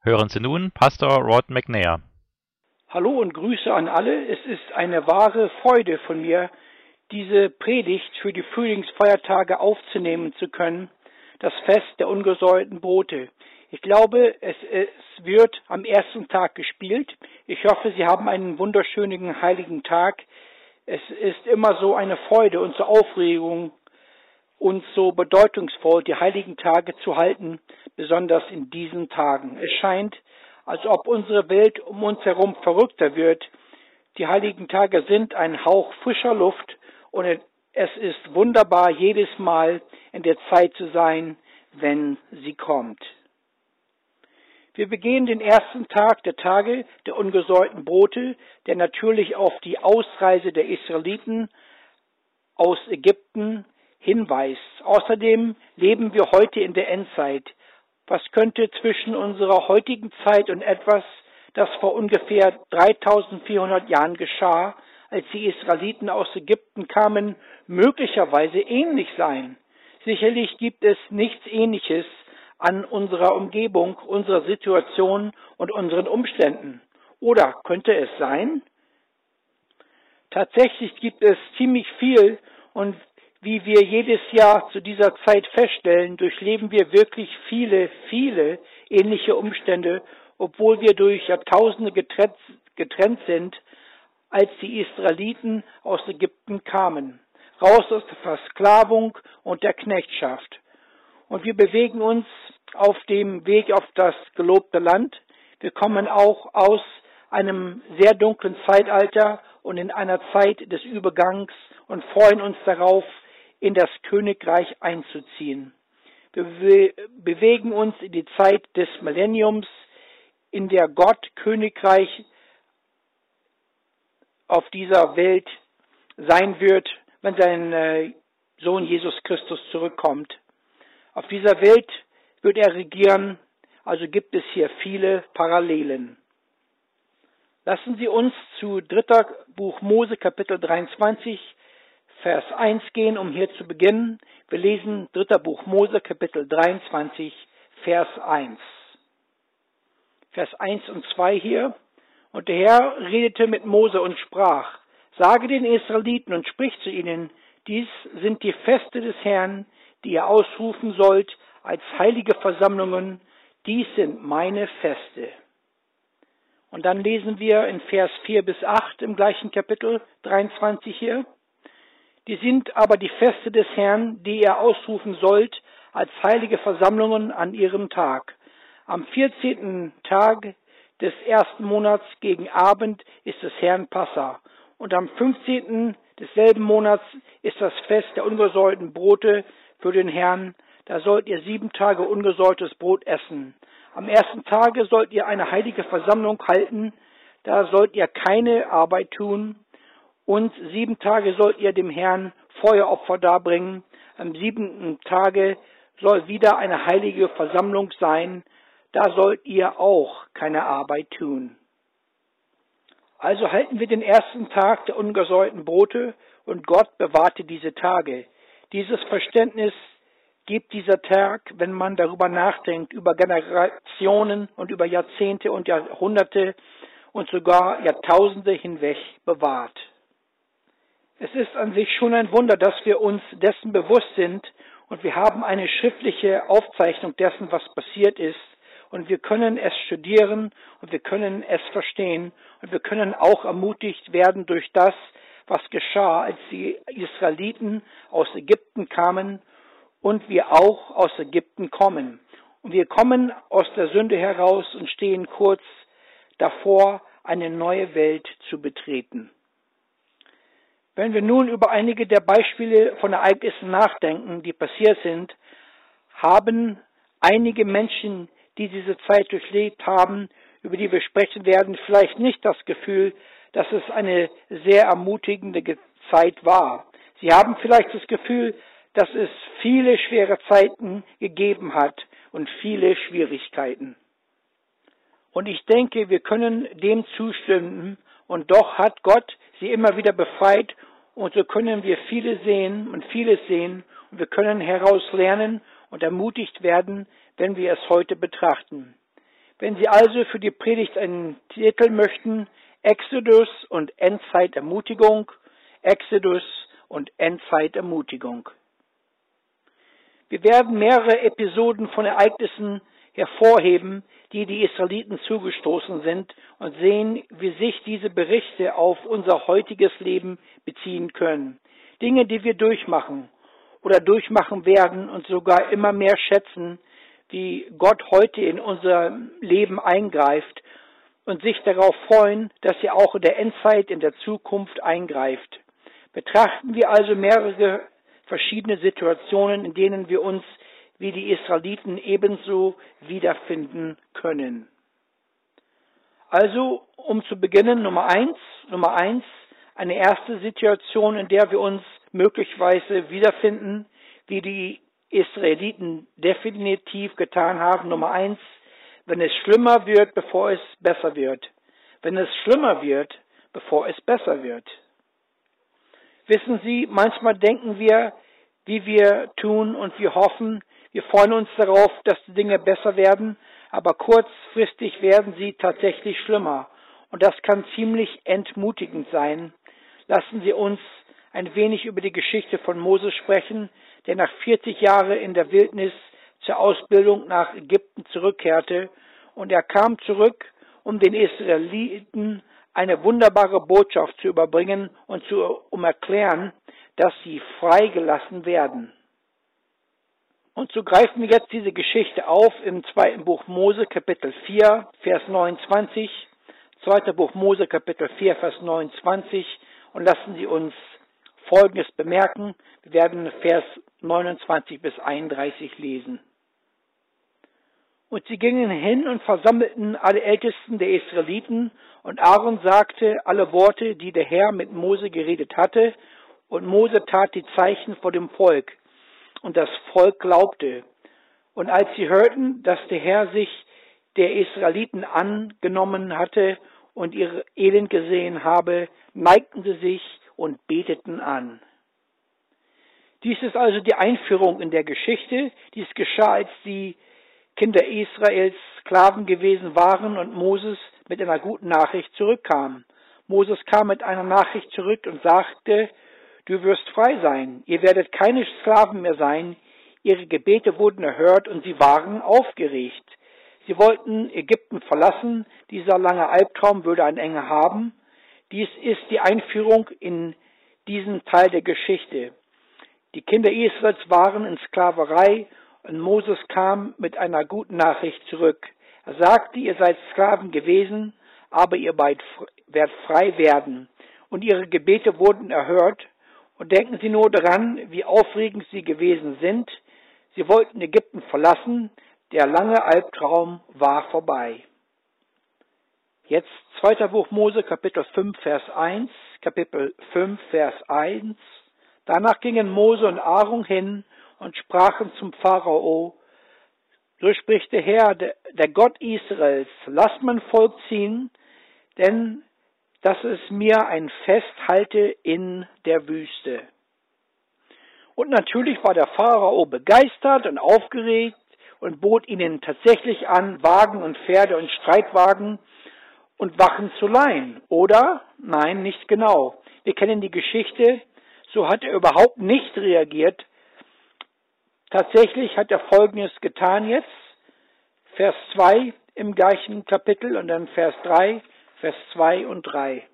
Hören Sie nun Pastor Rod McNair. Hallo und Grüße an alle. Es ist eine wahre Freude von mir, diese Predigt für die Frühlingsfeiertage aufzunehmen zu können, das Fest der ungesäuerten Brote. Ich glaube, es wird am ersten Tag gespielt. Ich hoffe, Sie haben einen wunderschönen heiligen Tag. Es ist immer so eine Freude und so Aufregung und so bedeutungsvoll, die heiligen Tage zu halten, besonders in diesen Tagen. Es scheint, als ob unsere Welt um uns herum verrückter wird. Die heiligen Tage sind ein Hauch frischer Luft und es ist wunderbar, jedes Mal in der Zeit zu sein, wenn sie kommt. Wir begehen den ersten Tag der Tage der ungesäuerten Brote, der natürlich auf die Ausreise der Israeliten aus Ägypten hinweist. Außerdem leben wir heute in der Endzeit. Was könnte zwischen unserer heutigen Zeit und etwas, das vor ungefähr 3400 Jahren geschah, als die Israeliten aus Ägypten kamen, möglicherweise ähnlich sein? Sicherlich gibt es nichts Ähnliches an unserer Umgebung, unserer Situation und unseren Umständen. Oder könnte es sein? Tatsächlich gibt es ziemlich viel, und wie wir jedes Jahr zu dieser Zeit feststellen, durchleben wir wirklich viele ähnliche Umstände, obwohl wir durch Jahrtausende getrennt sind, als die Israeliten aus Ägypten kamen, raus aus der Versklavung und der Knechtschaft. Und wir bewegen uns auf dem Weg auf das gelobte Land. Wir kommen auch aus einem sehr dunklen Zeitalter und in einer Zeit des Übergangs und freuen uns darauf, in das Königreich einzuziehen. Wir bewegen uns in die Zeit des Millenniums, in der Gott Königreich auf dieser Welt sein wird, wenn sein Sohn Jesus Christus zurückkommt. Auf dieser Welt wird er regieren, also gibt es hier viele Parallelen. Lassen Sie uns zu 3. Buch Mose, Kapitel 23, Vers 1 gehen, um hier zu beginnen. Wir lesen 3. Buch Mose, Kapitel 23, Vers 1. Vers 1 und 2 hier. Und der Herr redete mit Mose und sprach: Sage den Israeliten und sprich zu ihnen, dies sind die Feste des Herrn, die ihr ausrufen sollt als heilige Versammlungen. Dies sind meine Feste. Und dann lesen wir in Vers 4 bis 8 im gleichen Kapitel 23 hier. Die sind aber die Feste des Herrn, die ihr ausrufen sollt als heilige Versammlungen an ihrem Tag. Am 14. Tag des ersten Monats gegen Abend ist des Herrn Passa. Und am 15. desselben Monats ist das Fest der ungesäuerten Brote für den Herrn. Da sollt ihr 7 Tage ungesäuertes Brot essen. Am ersten Tage sollt ihr eine heilige Versammlung halten. Da sollt ihr keine Arbeit tun. Und 7 Tage sollt ihr dem Herrn Feueropfer darbringen. Am 7. Tage soll wieder eine heilige Versammlung sein. Da sollt ihr auch keine Arbeit tun. Also halten wir den ersten Tag der ungesäuerten Brote und Gott bewahrte diese Tage. Dieses Verständnis gibt dieser Tag, wenn man darüber nachdenkt, über Generationen und über Jahrzehnte und Jahrhunderte und sogar Jahrtausende hinweg bewahrt. Es ist an sich schon ein Wunder, dass wir uns dessen bewusst sind und wir haben eine schriftliche Aufzeichnung dessen, was passiert ist, und wir können es studieren und wir können es verstehen und wir können auch ermutigt werden durch das, was geschah, als die Israeliten aus Ägypten kamen und wir auch aus Ägypten kommen. Und wir kommen aus der Sünde heraus und stehen kurz davor, eine neue Welt zu betreten. Wenn wir nun über einige der Beispiele von Ereignissen nachdenken, die passiert sind, haben einige Menschen, die diese Zeit durchlebt haben, über die wir sprechen werden, vielleicht nicht das Gefühl, dass es eine sehr ermutigende Zeit war. Sie haben vielleicht das Gefühl, dass es viele schwere Zeiten gegeben hat und viele Schwierigkeiten. Und ich denke, wir können dem zustimmen, und doch hat Gott sie immer wieder befreit, und so können wir vieles sehen und wir können heraus lernen und ermutigt werden, wenn wir es heute betrachten. Wenn Sie also für die Predigt einen Titel möchten, Exodus und Endzeitermutigung, Exodus und Endzeitermutigung. Wir werden mehrere Episoden von Ereignissen hervorheben, die die Israeliten zugestoßen sind, und sehen, wie sich diese Berichte auf unser heutiges Leben beziehen können. Dinge, die wir durchmachen oder durchmachen werden und sogar immer mehr schätzen, wie Gott heute in unser Leben eingreift und sich darauf freuen, dass er auch in der Endzeit, in der Zukunft eingreift. Betrachten wir also mehrere verschiedene Situationen, in denen wir uns wie die Israeliten ebenso wiederfinden können. Also, um zu beginnen, Nummer eins, eine erste Situation, in der wir uns möglicherweise wiederfinden, wie die Israeliten definitiv getan haben. Nummer eins, wenn es schlimmer wird, bevor es besser wird. Wenn es schlimmer wird, bevor es besser wird. Wissen Sie, manchmal denken wir, wie wir tun und wir hoffen, wir freuen uns darauf, dass die Dinge besser werden, aber kurzfristig werden sie tatsächlich schlimmer. Und das kann ziemlich entmutigend sein. Lassen Sie uns ein wenig über die Geschichte von Mose sprechen, der nach 40 Jahren in der Wildnis zur Ausbildung nach Ägypten zurückkehrte. Und er kam zurück, um den Israeliten eine wunderbare Botschaft zu überbringen und um erklären, dass sie freigelassen werden. Und so greifen wir jetzt diese Geschichte auf im 2. Buch Mose, Kapitel 4, Vers 29. 2. Buch Mose, Kapitel 4, Vers 29. Und lassen Sie uns Folgendes bemerken. Wir werden Vers 29 bis 31 lesen. Und sie gingen hin und versammelten alle Ältesten der Israeliten, und Aaron sagte alle Worte, die der Herr mit Mose geredet hatte, und Mose tat die Zeichen vor dem Volk, und das Volk glaubte. Und als sie hörten, dass der Herr sich der Israeliten angenommen hatte und ihr Elend gesehen habe, neigten sie sich und beteten an. Dies ist also die Einführung in der Geschichte. Dies geschah, als die Kinder Israels Sklaven gewesen waren und Moses mit einer guten Nachricht zurückkam. Moses kam mit einer Nachricht zurück und sagte, du wirst frei sein, ihr werdet keine Sklaven mehr sein. Ihre Gebete wurden erhört und sie waren aufgeregt. Sie wollten Ägypten verlassen, dieser lange Albtraum würde ein Ende haben. Dies ist die Einführung in diesen Teil der Geschichte. Die Kinder Israels waren in Sklaverei und Moses kam mit einer guten Nachricht zurück. Er sagte, ihr seid Sklaven gewesen, aber ihr werdet frei werden. Und ihre Gebete wurden erhört. Und denken Sie nur daran, wie aufregend sie gewesen sind. Sie wollten Ägypten verlassen. Der lange Albtraum war vorbei. Jetzt 2. Buch Mose, Kapitel 5, Vers 1. Kapitel 5, Vers 1. Danach gingen Mose und Aaron hin und sprachen zum Pharao, so spricht der Herr, der Gott Israels, lasst mein Volk ziehen, denn dass es mir ein Fest halte in der Wüste. Und natürlich war der Pharao begeistert und aufgeregt und bot ihnen tatsächlich an, Wagen und Pferde und Streitwagen und Wachen zu leihen. Oder? Nein, nicht genau. Wir kennen die Geschichte, so hat er überhaupt nicht reagiert. Tatsächlich hat er Folgendes getan jetzt, Vers 2 im gleichen Kapitel und dann Vers 3, Vers 2 und 3.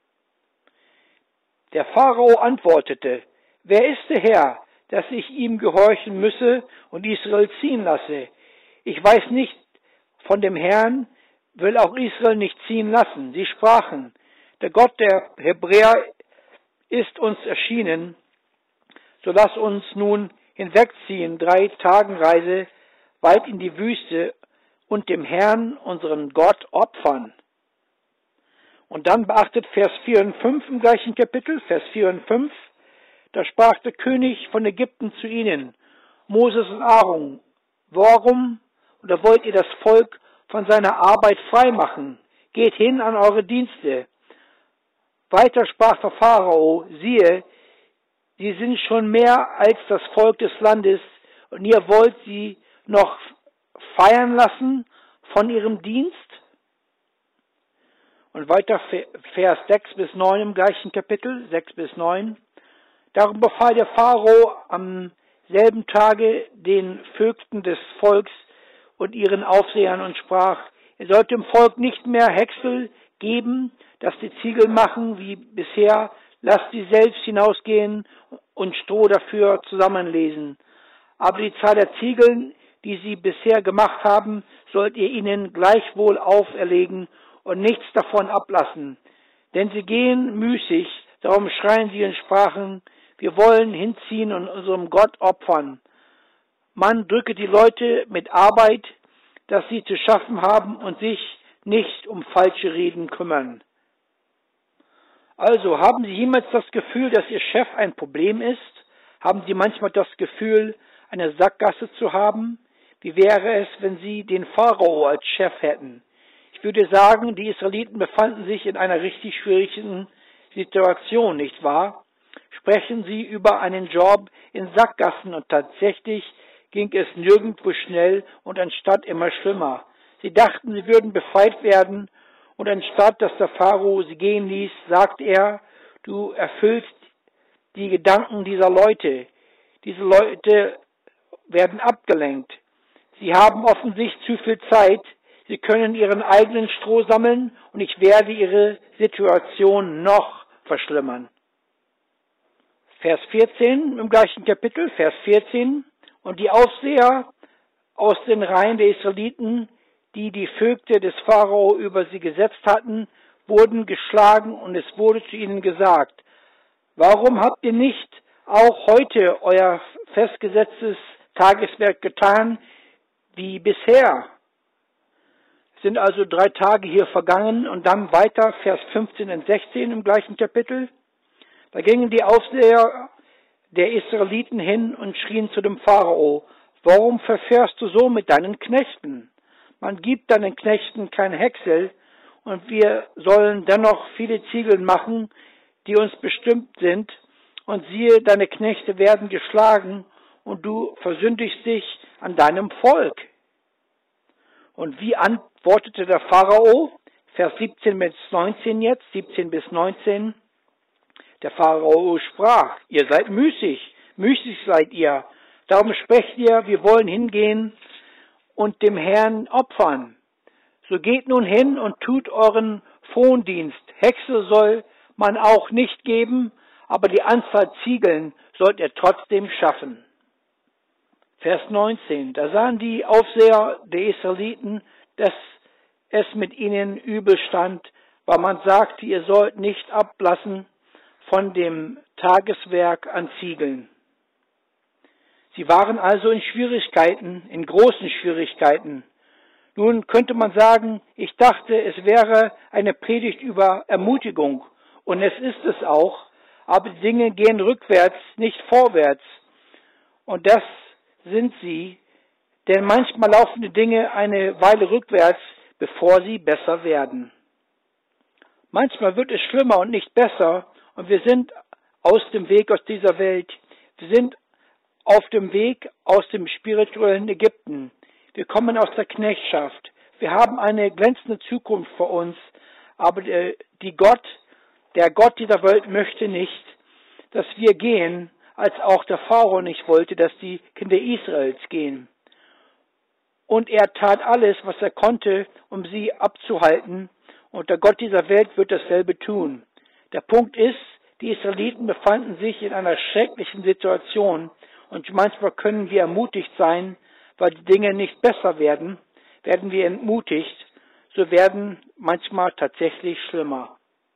Der Pharao antwortete, wer ist der Herr, dass ich ihm gehorchen müsse und Israel ziehen lasse? Ich weiß nicht von dem Herrn, will auch Israel nicht ziehen lassen. Sie sprachen, der Gott der Hebräer ist uns erschienen, so lass uns nun hinwegziehen, 3 Tagenreise weit in die Wüste und dem Herrn, unseren Gott, opfern. Und dann beachtet Vers 4 und 5 im gleichen Kapitel, Vers 4 und 5, da sprach der König von Ägypten zu ihnen, Moses und Aaron, warum oder wollt ihr das Volk von seiner Arbeit freimachen? Geht hin an eure Dienste. Weiter sprach der Pharao, siehe, sie sind schon mehr als das Volk des Landes und ihr wollt sie noch feiern lassen von ihrem Dienst? Und weiter Vers 6 bis 9 im gleichen Kapitel, 6 bis 9. Darum befahl der Pharao am selben Tage den Vögten des Volks und ihren Aufsehern und sprach, ihr sollt dem Volk nicht mehr Häcksel geben, dass die Ziegel machen wie bisher, lasst sie selbst hinausgehen und Stroh dafür zusammenlesen. Aber die Zahl der Ziegeln, die sie bisher gemacht haben, sollt ihr ihnen gleichwohl auferlegen und nichts davon ablassen. Denn sie gehen müßig, darum schreien sie und sprachen, wir wollen hinziehen und unserem Gott opfern. Man drücke die Leute mit Arbeit, dass sie zu schaffen haben und sich nicht um falsche Reden kümmern. Also, haben Sie jemals das Gefühl, dass Ihr Chef ein Problem ist? Haben Sie manchmal das Gefühl, eine Sackgasse zu haben? Wie wäre es, wenn Sie den Pharao als Chef hätten? Ich würde sagen, die Israeliten befanden sich in einer richtig schwierigen Situation, nicht wahr? Sprechen Sie über einen Job in Sackgassen und tatsächlich ging es nirgendwo schnell und anstatt immer schlimmer. Sie dachten, sie würden befreit werden und anstatt, dass der Pharao sie gehen ließ, sagt er, du erfüllst die Gedanken dieser Leute. Diese Leute werden abgelenkt. Sie haben offensichtlich zu viel Zeit. Sie können ihren eigenen Stroh sammeln und ich werde ihre Situation noch verschlimmern. Vers 14 im gleichen Kapitel, Vers 14. Und die Aufseher aus den Reihen der Israeliten, die die Vögte des Pharao über sie gesetzt hatten, wurden geschlagen und es wurde zu ihnen gesagt, warum habt ihr nicht auch heute euer festgesetztes Tageswerk getan, wie bisher? Es sind also 3 Tage hier vergangen und dann weiter Vers 15 und 16 im gleichen Kapitel. Da gingen die Aufseher der Israeliten hin und schrien zu dem Pharao, warum verfährst du so mit deinen Knechten? Man gibt deinen Knechten kein Häcksel und wir sollen dennoch viele Ziegel machen, die uns bestimmt sind und siehe, deine Knechte werden geschlagen und du versündigst dich an deinem Volk. Und wie antwortete der Pharao? Vers 17 bis 19 jetzt, 17 bis 19. Der Pharao sprach, ihr seid müßig seid ihr. Darum sprecht ihr, wir wollen hingehen und dem Herrn opfern. So geht nun hin und tut euren Frondienst. Hexe soll man auch nicht geben, aber die Anzahl Ziegeln sollt ihr trotzdem schaffen. Vers 19. Da sahen die Aufseher der Israeliten, dass es mit ihnen übel stand, weil man sagte, ihr sollt nicht ablassen von dem Tageswerk an Ziegeln. Sie waren also in Schwierigkeiten, in großen Schwierigkeiten. Nun könnte man sagen, ich dachte, es wäre eine Predigt über Ermutigung. Und es ist es auch, aber die Dinge gehen rückwärts, nicht vorwärts. Und das sind sie, denn manchmal laufen die Dinge eine Weile rückwärts, bevor sie besser werden. Manchmal wird es schlimmer und nicht besser und wir sind aus dem Weg aus dieser Welt. Wir sind auf dem Weg aus dem spirituellen Ägypten. Wir kommen aus der Knechtschaft. Wir haben eine glänzende Zukunft vor uns, aber der Gott dieser Welt möchte nicht, dass wir gehen, als auch der Pharao nicht wollte, dass die Kinder Israels gehen. Und er tat alles, was er konnte, um sie abzuhalten, und der Gott dieser Welt wird dasselbe tun. Der Punkt ist, die Israeliten befanden sich in einer schrecklichen Situation, und manchmal können wir ermutigt sein, weil die Dinge nicht besser werden wir entmutigt, so werden manchmal tatsächlich schlimmer.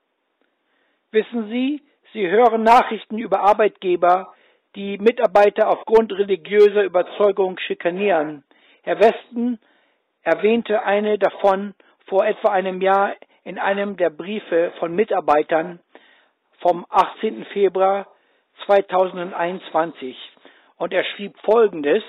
Wissen Sie, Sie hören Nachrichten über Arbeitgeber, die Mitarbeiter aufgrund religiöser Überzeugung schikanieren. Herr Westen erwähnte eine davon vor etwa einem Jahr in einem der Briefe von Mitarbeitern vom 18. Februar 2021. Und er schrieb Folgendes: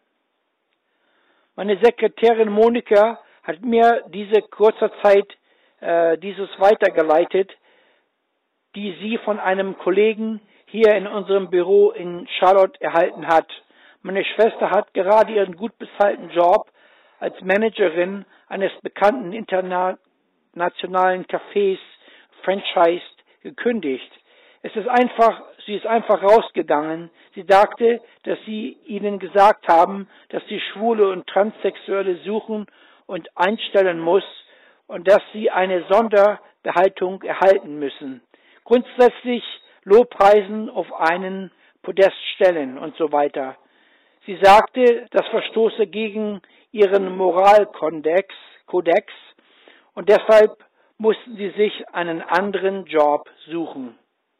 Meine Sekretärin Monika hat mir diese kurzer Zeit dieses weitergeleitet, die sie von einem Kollegen hier in unserem Büro in Charlotte erhalten hat. Meine Schwester hat gerade ihren gut bezahlten Job als Managerin eines bekannten internationalen Cafés franchised gekündigt. Sie ist einfach rausgegangen. Sie sagte, dass sie ihnen gesagt haben, dass sie Schwule und Transsexuelle suchen und einstellen muss und dass sie eine Sonderbehaltung erhalten müssen. Grundsätzlich Lobpreisen auf einen Podest stellen und so weiter. Sie sagte, das verstoße gegen ihren Moralkodex und deshalb mussten sie sich einen anderen Job suchen.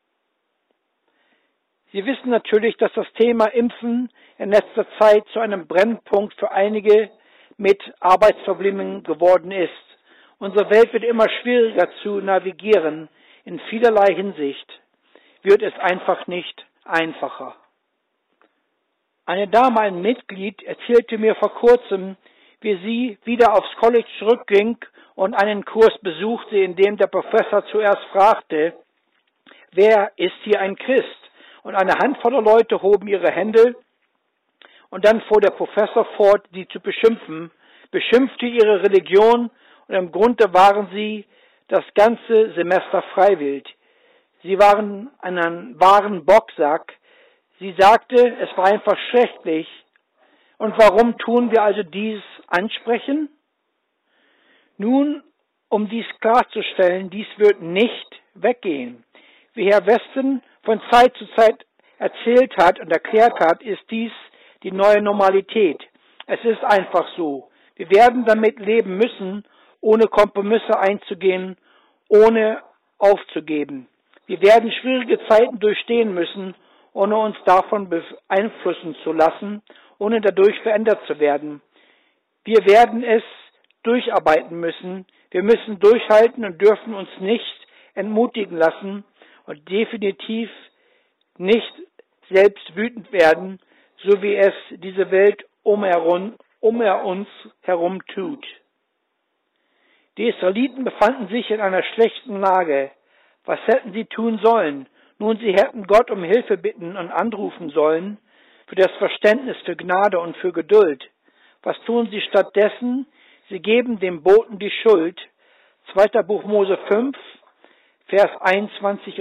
Sie wissen natürlich, dass das Thema Impfen in letzter Zeit zu einem Brennpunkt für einige mit Arbeitsproblemen geworden ist. Unsere Welt wird immer schwieriger zu navigieren. In vielerlei Hinsicht wird es einfach nicht einfacher. Eine Dame, ein Mitglied, erzählte mir vor kurzem, wie sie wieder aufs College zurückging und einen Kurs besuchte, in dem der Professor zuerst fragte, wer ist hier ein Christ? Und eine Handvoll Leute hoben ihre Hände und dann fuhr der Professor fort, sie zu beschimpfte ihre Religion und im Grunde waren sie das ganze Semester freiwillig. Sie waren einen wahren Bocksack. Sie sagte, es war einfach schrecklich. Und warum tun wir also dies ansprechen? Nun, um dies klarzustellen, dies wird nicht weggehen. Wie Herr Weston von Zeit zu Zeit erzählt hat und erklärt hat, ist dies die neue Normalität. Es ist einfach so. Wir werden damit leben müssen, ohne Kompromisse einzugehen, ohne aufzugeben. Wir werden schwierige Zeiten durchstehen müssen, ohne uns davon beeinflussen zu lassen, ohne dadurch verändert zu werden. Wir werden es durcharbeiten müssen. Wir müssen durchhalten und dürfen uns nicht entmutigen lassen und definitiv nicht selbst wütend werden, so wie es diese Welt um uns herum tut. Die Israeliten befanden sich in einer schlechten Lage. Was hätten sie tun sollen? Nun, sie hätten Gott um Hilfe bitten und anrufen sollen, für das Verständnis, für Gnade und für Geduld. Was tun sie stattdessen? Sie geben dem Boten die Schuld. 2. Buch Mose 5, Vers 20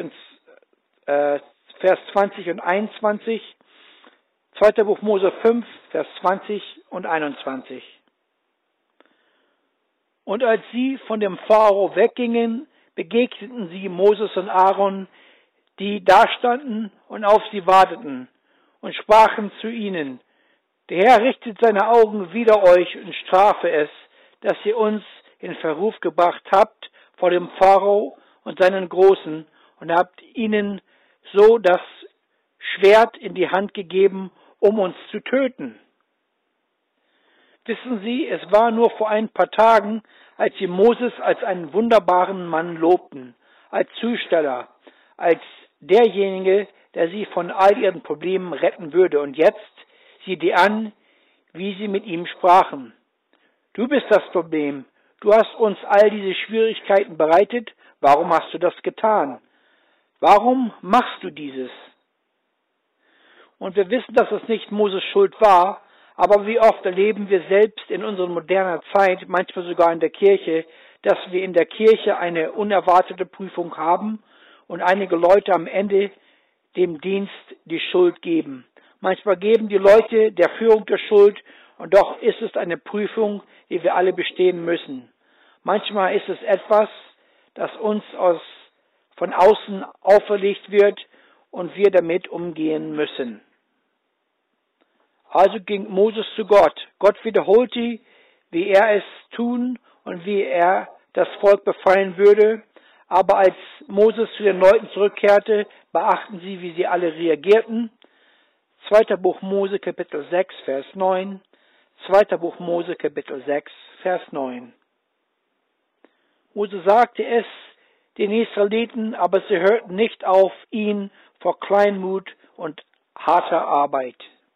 und 21. 2. Buch Mose 5, Vers 20 und 21. Und als sie von dem Pharao weggingen, begegneten sie Moses und Aaron, die dastanden und auf sie warteten und sprachen zu ihnen, der Herr richtet seine Augen wider euch und strafe es, dass ihr uns in Verruf gebracht habt vor dem Pharao und seinen Großen und habt ihnen so das Schwert in die Hand gegeben, um uns zu töten. Wissen Sie, es war nur vor ein paar Tagen, als sie Moses als einen wunderbaren Mann lobten, als Zusteller, als derjenige, der sie von all ihren Problemen retten würde. Und jetzt sieh dir an, wie sie mit ihm sprachen. Du bist das Problem. Du hast uns all diese Schwierigkeiten bereitet. Warum hast du das getan? Warum machst du dieses? Und wir wissen, dass es nicht Moses Schuld war, aber wie oft erleben wir selbst in unserer modernen Zeit, manchmal sogar in der Kirche, dass wir in der Kirche eine unerwartete Prüfung haben und einige Leute am Ende dem Dienst die Schuld geben. Manchmal geben die Leute der Führung der Schuld und doch ist es eine Prüfung, die wir alle bestehen müssen. Manchmal ist es etwas, das uns von außen auferlegt wird und wir damit umgehen müssen. Also ging Moses zu Gott. Gott wiederholte, wie er es tun und wie er das Volk befreien würde. Aber als Moses zu den Leuten zurückkehrte, beachten Sie, wie sie alle reagierten. 2. Buch Mose, Kapitel 6, Vers 9. 2. Buch Mose, Kapitel 6, Vers 9. Mose sagte es den Israeliten, aber sie hörten nicht auf ihn vor Kleinmut und harter Arbeit.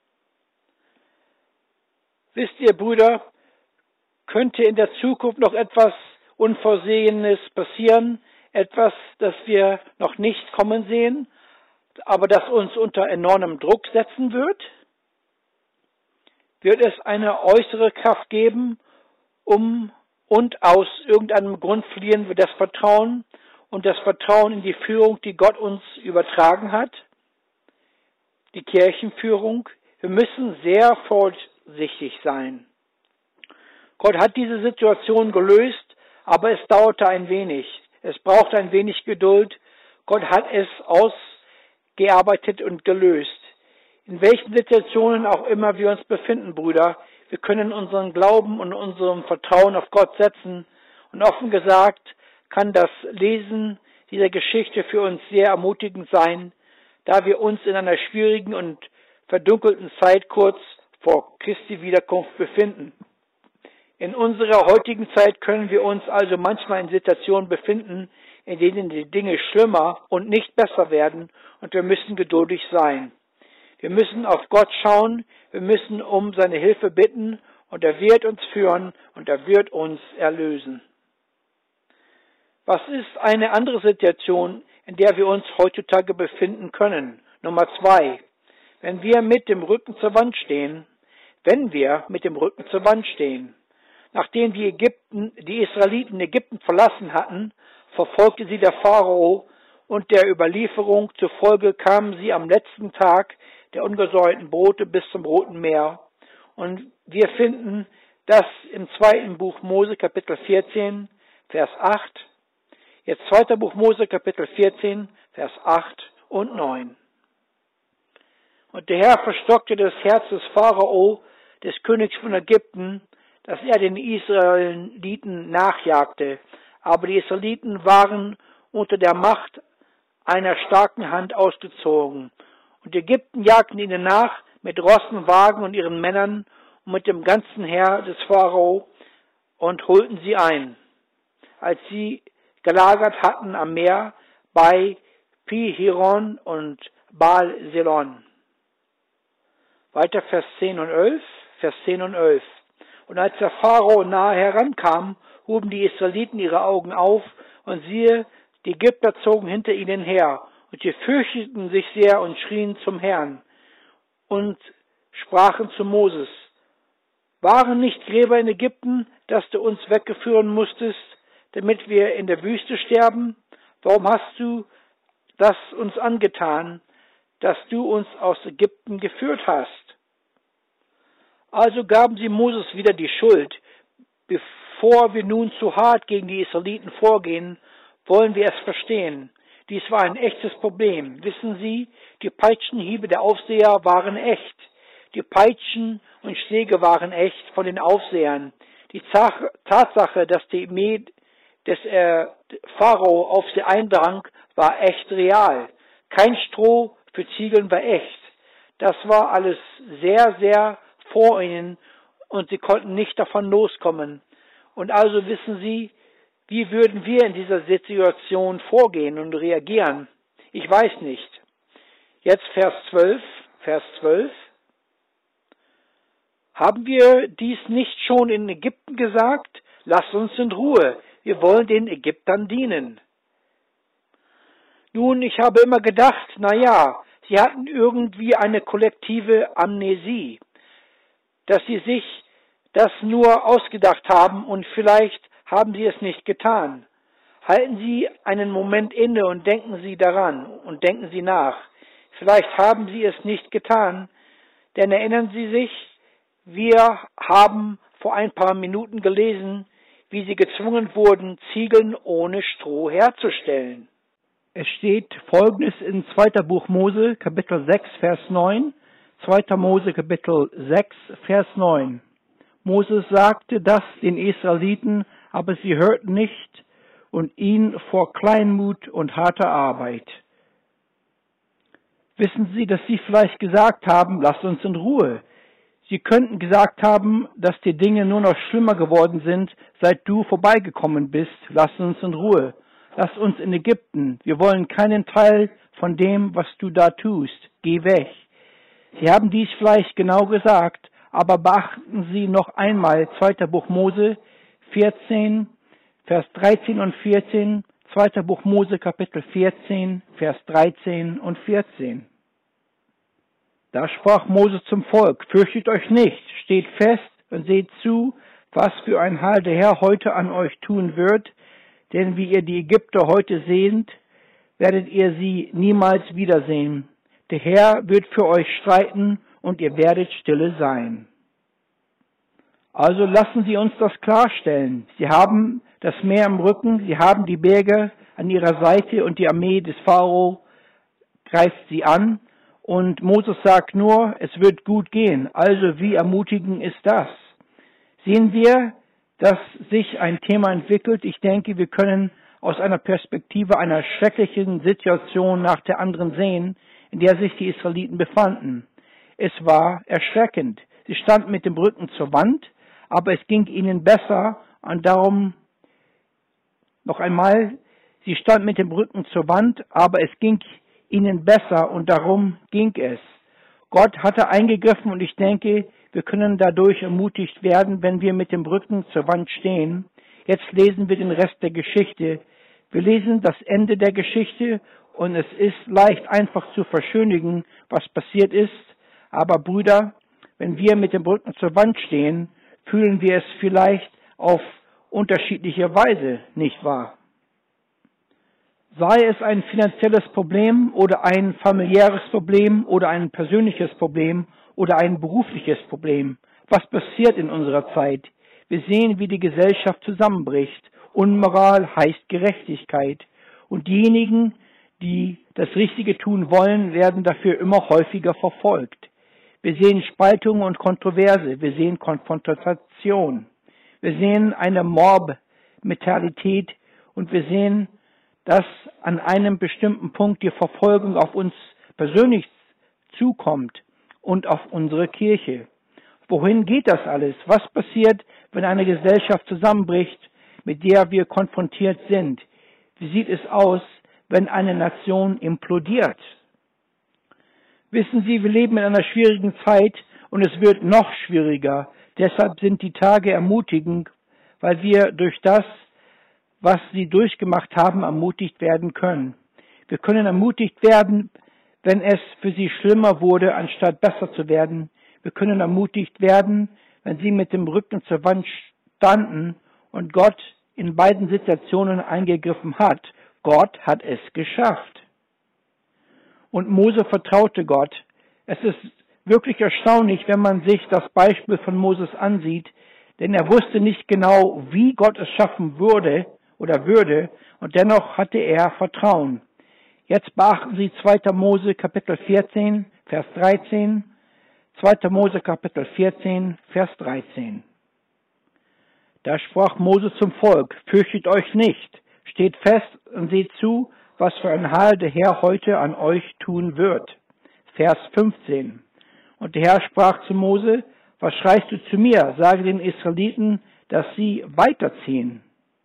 Wisst ihr, Brüder, könnte in der Zukunft noch etwas Unvorsehenes passieren, etwas, das wir noch nicht kommen sehen, aber das uns unter enormem Druck setzen wird? Wird es eine äußere Kraft geben und aus irgendeinem Grund verlieren wir das Vertrauen und das Vertrauen in die Führung, die Gott uns übertragen hat, die Kirchenführung. Wir müssen sehr vorsichtig sein. Gott hat diese Situation gelöst, aber es dauerte ein wenig. Es brauchte ein wenig Geduld. Gott hat es ausgearbeitet und gelöst. In welchen Situationen auch immer wir uns befinden, Brüder, wir können unseren Glauben und unserem Vertrauen auf Gott setzen. Und offen gesagt kann das Lesen dieser Geschichte für uns sehr ermutigend sein, da wir uns in einer schwierigen und verdunkelten Zeit kurz vor Christi Wiederkunft befinden. In unserer heutigen Zeit können wir uns also manchmal in Situationen befinden, in denen die Dinge schlimmer und nicht besser werden, und wir müssen geduldig sein. Wir müssen auf Gott schauen, wir müssen um seine Hilfe bitten, und er wird uns führen und er wird uns erlösen. Was ist eine andere Situation, in der wir uns heutzutage befinden können? Nummer 2. Wenn wir mit dem Rücken zur Wand stehen. Nachdem die Israeliten Ägypten verlassen hatten, verfolgte sie der Pharao, und der Überlieferung zufolge kamen sie am letzten Tag der ungesäuerten Brote bis zum Roten Meer. Und wir finden das im 2. Buch Mose, Kapitel 14, Vers 8. Jetzt 2. Buch Mose, Kapitel 14, Vers 8 und 9. Und der Herr verstockte das Herz des Pharao, des Königs von Ägypten, dass er den Israeliten nachjagte. Aber die Israeliten waren unter der Macht einer starken Hand ausgezogen. Und die Ägypten jagten ihnen nach mit Rossen, Wagen und ihren Männern und mit dem ganzen Heer des Pharao und holten sie ein. Als sie gelagert hatten am Meer bei Pi-Hiron und Baal-Zelon. Weiter Vers 10 und 11. Und als der Pharao nahe herankam, hoben die Israeliten ihre Augen auf, und siehe, die Ägypter zogen hinter ihnen her, und sie fürchteten sich sehr und schrien zum Herrn und sprachen zu Moses: Waren nicht Gräber in Ägypten, dass du uns weggeführen musstest, damit wir in der Wüste sterben? Warum hast du das uns angetan, dass du uns aus Ägypten geführt hast? Also gaben sie Moses wieder die Schuld. Bevor wir nun zu hart gegen die Israeliten vorgehen, wollen wir es verstehen. Dies war ein echtes Problem. Wissen Sie, die Peitschenhiebe der Aufseher waren echt. Die Peitschen und Schläge waren echt von den Aufsehern. Die Tatsache, dass die Armee des Pharao auf sie eindrang, war echt real. Kein Stroh für Ziegeln war echt. Das war alles sehr, sehr vor ihnen, und sie konnten nicht davon loskommen. Und also wissen Sie, wie würden wir in dieser Situation vorgehen und reagieren? Ich weiß nicht. Jetzt Vers 12. Haben wir dies nicht schon in Ägypten gesagt? Lasst uns in Ruhe. Wir wollen den Ägyptern dienen. Nun, ich habe immer gedacht, sie hatten irgendwie eine kollektive Amnesie, dass sie sich das nur ausgedacht haben, und vielleicht haben sie es nicht getan. Halten Sie einen Moment inne und denken Sie daran und denken Sie nach. Vielleicht haben sie es nicht getan, denn erinnern Sie sich, wir haben vor ein paar Minuten gelesen, wie sie gezwungen wurden, Ziegeln ohne Stroh herzustellen. Es steht Folgendes in 2. Buch Mose, Kapitel 6, Vers 9. 2. Mose, Kapitel 6, Vers 9. Moses sagte das den Israeliten, aber sie hörten nicht und ihn vor Kleinmut und harter Arbeit. Wissen Sie, dass sie vielleicht gesagt haben, lasst uns in Ruhe. Sie könnten gesagt haben, dass die Dinge nur noch schlimmer geworden sind, seit du vorbeigekommen bist. Lasst uns in Ruhe. Lasst uns in Ägypten. Wir wollen keinen Teil von dem, was du da tust. Geh weg. Sie haben dies vielleicht genau gesagt, aber beachten Sie noch einmal 2. Buch Mose 14, Vers 13 und 14, 2. Buch Mose Kapitel 14, Vers 13 und 14. Da sprach Mose zum Volk: Fürchtet euch nicht, steht fest und seht zu, was für ein Heil der Herr heute an euch tun wird, denn wie ihr die Ägypter heute seht, werdet ihr sie niemals wiedersehen. Der Herr wird für euch streiten und ihr werdet stille sein. Also lassen Sie uns das klarstellen. Sie haben das Meer im Rücken, sie haben die Berge an ihrer Seite und die Armee des Pharao greift sie an. Und Moses sagt nur, es wird gut gehen. Also wie ermutigend ist das? Sehen wir, dass sich ein Thema entwickelt. Ich denke, wir können aus einer Perspektive einer schrecklichen Situation nach der anderen sehen, in der sich die Israeliten befanden. Es war erschreckend. Sie standen mit dem Rücken zur Wand, aber es ging ihnen besser und darum noch einmal, sie standen mit dem Rücken zur Wand, aber es ging ihnen besser und darum ging es. Gott hatte eingegriffen und ich denke, wir können dadurch ermutigt werden, wenn wir mit dem Rücken zur Wand stehen. Jetzt lesen wir den Rest der Geschichte. Wir lesen das Ende der Geschichte und es ist leicht einfach zu verschönigen, was passiert ist. Aber Brüder, wenn wir mit dem Rücken zur Wand stehen, fühlen wir es vielleicht auf unterschiedliche Weise, nicht wahr? Sei es ein finanzielles Problem oder ein familiäres Problem oder ein persönliches Problem oder ein berufliches Problem. Was passiert in unserer Zeit? Wir sehen, wie die Gesellschaft zusammenbricht. Unmoral heißt Gerechtigkeit. Und diejenigen, die das Richtige tun wollen, werden dafür immer häufiger verfolgt. Wir sehen Spaltung und Kontroverse. Wir sehen Konfrontation. Wir sehen eine Mob-Mentalität und wir sehen, dass an einem bestimmten Punkt die Verfolgung auf uns persönlich zukommt und auf unsere Kirche. Wohin geht das alles? Was passiert, wenn eine Gesellschaft zusammenbricht, mit der wir konfrontiert sind? Wie sieht es aus, wenn eine Nation implodiert? Wissen Sie, wir leben in einer schwierigen Zeit und es wird noch schwieriger. Deshalb sind die Tage ermutigend, weil wir durch das, was sie durchgemacht haben, ermutigt werden können. Wir können ermutigt werden, wenn es für sie schlimmer wurde, anstatt besser zu werden. Wir können ermutigt werden, wenn sie mit dem Rücken zur Wand standen und Gott in beiden Situationen eingegriffen hat. Gott hat es geschafft. Und Mose vertraute Gott. Es ist wirklich erstaunlich, wenn man sich das Beispiel von Moses ansieht, denn er wusste nicht genau, wie Gott es schaffen würde, und dennoch hatte er Vertrauen. Jetzt beachten Sie 2. Mose Kapitel 14, Vers 13. 2. Mose Kapitel 14, Vers 13. Da sprach Mose zum Volk, fürchtet euch nicht, steht fest und seht zu, was für ein Heil der Herr heute an euch tun wird. Vers 15. Und der Herr sprach zu Mose, was schreist du zu mir? Sage den Israeliten, dass sie weiterziehen.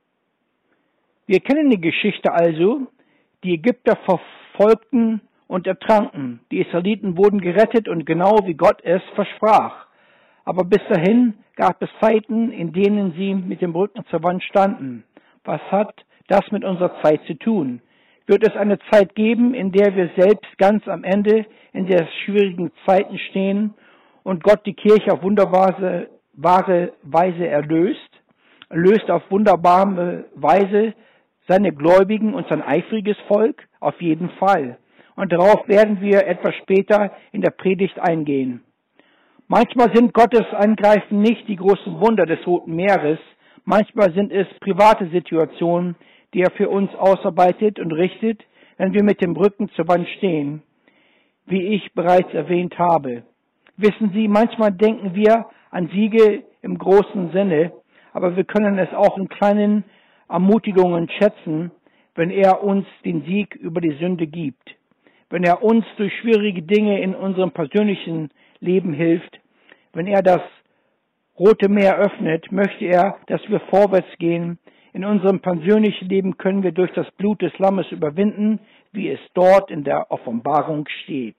Wir kennen die Geschichte also. Die Ägypter verfolgten und ertranken. Die Israeliten wurden gerettet und genau wie Gott es versprach. Aber bis dahin gab es Zeiten, in denen sie mit dem Rücken zur Wand standen. Was hat das mit unserer Zeit zu tun? Wird es eine Zeit geben, in der wir selbst ganz am Ende in der schwierigen Zeiten stehen und Gott die Kirche auf wunderbare Weise erlöst auf wunderbare Weise seine Gläubigen und sein eifriges Volk? Auf jeden Fall. Und darauf werden wir etwas später in der Predigt eingehen. Manchmal sind Gottes Eingreifen nicht die großen Wunder des Roten Meeres. Manchmal sind es private Situationen, die er für uns ausarbeitet und richtet, wenn wir mit dem Rücken zur Wand stehen, wie ich bereits erwähnt habe. Wissen Sie, manchmal denken wir an Siege im großen Sinne, aber wir können es auch in kleinen Ermutigungen schätzen, wenn er uns den Sieg über die Sünde gibt, wenn er uns durch schwierige Dinge in unserem persönlichen Leben hilft, wenn er das Rote Meer öffnet, möchte er, dass wir vorwärts gehen. In unserem persönlichen Leben können wir durch das Blut des Lammes überwinden, wie es dort in der Offenbarung steht.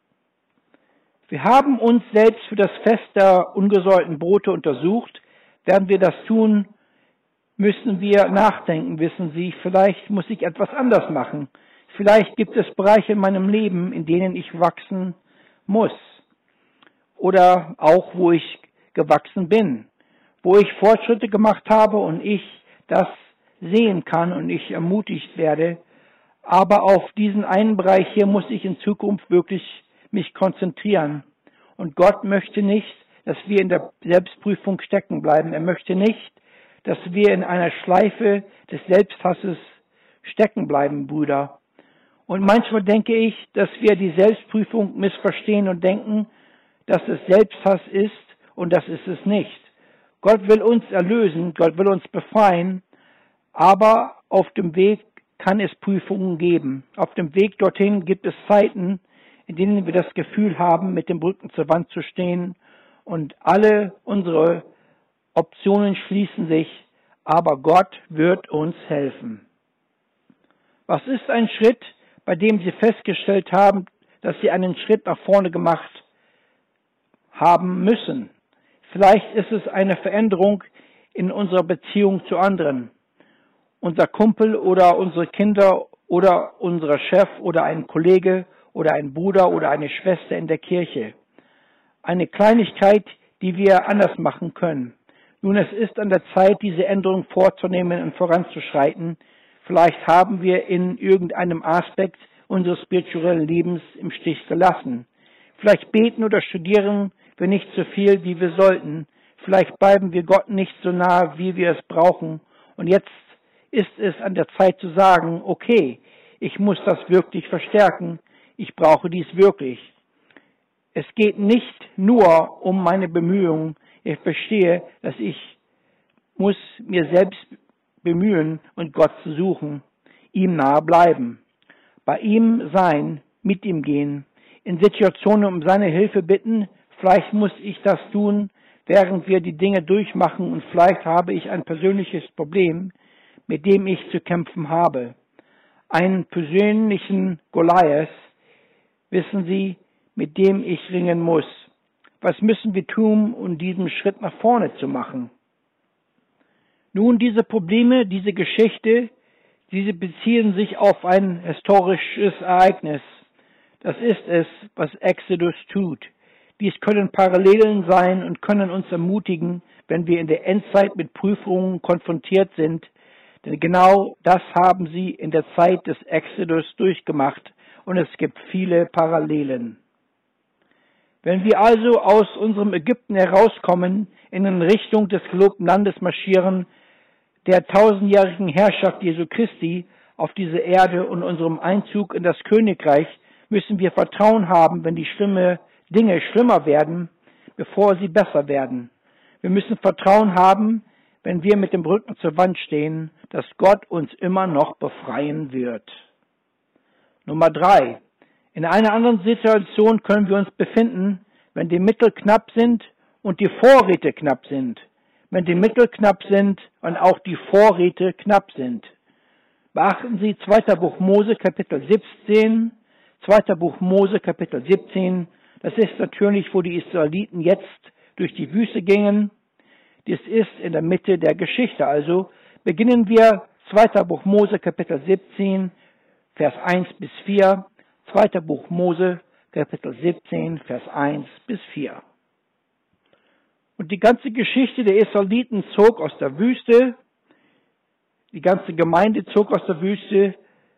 Wir haben uns selbst für das Fest der ungesäuerten Brote untersucht. Während wir das tun, müssen wir nachdenken, wissen Sie, vielleicht muss ich etwas anders machen. Vielleicht gibt es Bereiche in meinem Leben, in denen ich wachsen muss. Oder auch, wo ich gewachsen bin. wo ich Fortschritte gemacht habe und ich das sehen kann und ich ermutigt werde. Aber auf diesen einen Bereich hier muss ich in Zukunft wirklich mich konzentrieren. Und Gott möchte nicht, dass wir in der Selbstprüfung stecken bleiben. Er möchte nicht, dass wir in einer Schleife des Selbsthasses stecken bleiben, Brüder. Und manchmal denke ich, dass wir die Selbstprüfung missverstehen und denken, dass es Selbsthass ist und das ist es nicht. Gott will uns erlösen, Gott will uns befreien, aber auf dem Weg kann es Prüfungen geben. Auf dem Weg dorthin gibt es Zeiten, in denen wir das Gefühl haben, mit dem Rücken zur Wand zu stehen und alle unsere Optionen schließen sich, aber Gott wird uns helfen. Was ist ein Schritt, bei dem Sie festgestellt haben, dass Sie einen Schritt nach vorne gemacht haben müssen? Vielleicht ist es eine Veränderung in unserer Beziehung zu anderen. Unser Kumpel oder unsere Kinder oder unser Chef oder ein Kollege oder ein Bruder oder eine Schwester in der Kirche. Eine Kleinigkeit, die wir anders machen können. Nun, es ist an der Zeit, diese Änderung vorzunehmen und voranzuschreiten. Vielleicht haben wir in irgendeinem Aspekt unseres spirituellen Lebens im Stich gelassen. Vielleicht beten oder studieren wir nicht so viel, wie wir sollten. Vielleicht bleiben wir Gott nicht so nah, wie wir es brauchen. Und jetzt ist es an der Zeit zu sagen, okay, ich muss das wirklich verstärken. Ich brauche dies wirklich. Es geht nicht nur um meine Bemühungen. Ich verstehe, dass ich muss mir selbst bemühen und Gott zu suchen, ihm nahe bleiben, bei ihm sein, mit ihm gehen, in Situationen um seine Hilfe bitten. Vielleicht muss ich das tun, während wir die Dinge durchmachen und vielleicht habe ich ein persönliches Problem, mit dem ich zu kämpfen habe. Einen persönlichen Goliath, wissen Sie, mit dem ich ringen muss. Was müssen wir tun, um diesen Schritt nach vorne zu machen? Nun, diese Probleme, diese Geschichte, diese beziehen sich auf ein historisches Ereignis. Das ist es, was Exodus tut. Dies können Parallelen sein und können uns ermutigen, wenn wir in der Endzeit mit Prüfungen konfrontiert sind. Denn genau das haben sie in der Zeit des Exodus durchgemacht und es gibt viele Parallelen. Wenn wir also aus unserem Ägypten herauskommen, in Richtung des gelobten Landes marschieren, der tausendjährigen Herrschaft Jesu Christi auf diese Erde und unserem Einzug in das Königreich, müssen wir Vertrauen haben, wenn die Dinge schlimmer werden, bevor sie besser werden. Wir müssen Vertrauen haben, wenn wir mit dem Rücken zur Wand stehen, dass Gott uns immer noch befreien wird. Nummer 3. In einer anderen Situation können wir uns befinden, wenn die Mittel knapp sind und die Vorräte knapp sind. Wenn die Mittel knapp sind und auch die Vorräte knapp sind. Beachten Sie 2. Buch Mose, Kapitel 17, 2. Buch Mose, Kapitel 17. Das ist natürlich, wo die Israeliten jetzt durch die Wüste gingen. Das ist in der Mitte der Geschichte. Also beginnen wir 2. Buch Mose, Kapitel 17, Vers 1 bis 4. 2. Buch Mose, Kapitel 17, Vers 1 bis 4. Und die ganze Geschichte der Israeliten zog aus der Wüste, die ganze Gemeinde zog aus der Wüste,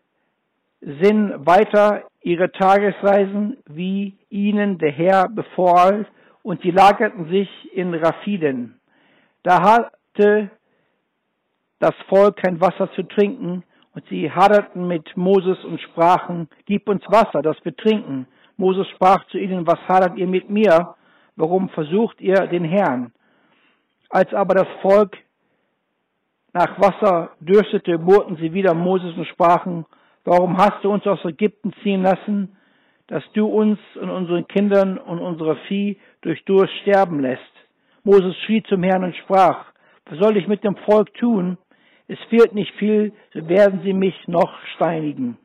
sind weiter ihre Tagesreisen, wie ihnen der Herr befahl, und sie lagerten sich in Raphiden. Da hatte das Volk kein Wasser zu trinken, und sie haderten mit Moses und sprachen, gib uns Wasser, dass wir trinken. Moses sprach zu ihnen, was hadert ihr mit mir? Warum versucht ihr den Herrn? Als aber das Volk nach Wasser dürstete, murrten sie wieder Moses und sprachen, warum hast du uns aus Ägypten ziehen lassen, dass du uns und unseren Kindern und unsere Vieh durch Durst sterben lässt? Moses schrie zum Herrn und sprach, was soll ich mit dem Volk tun? Es fehlt nicht viel, so werden sie mich noch steinigen.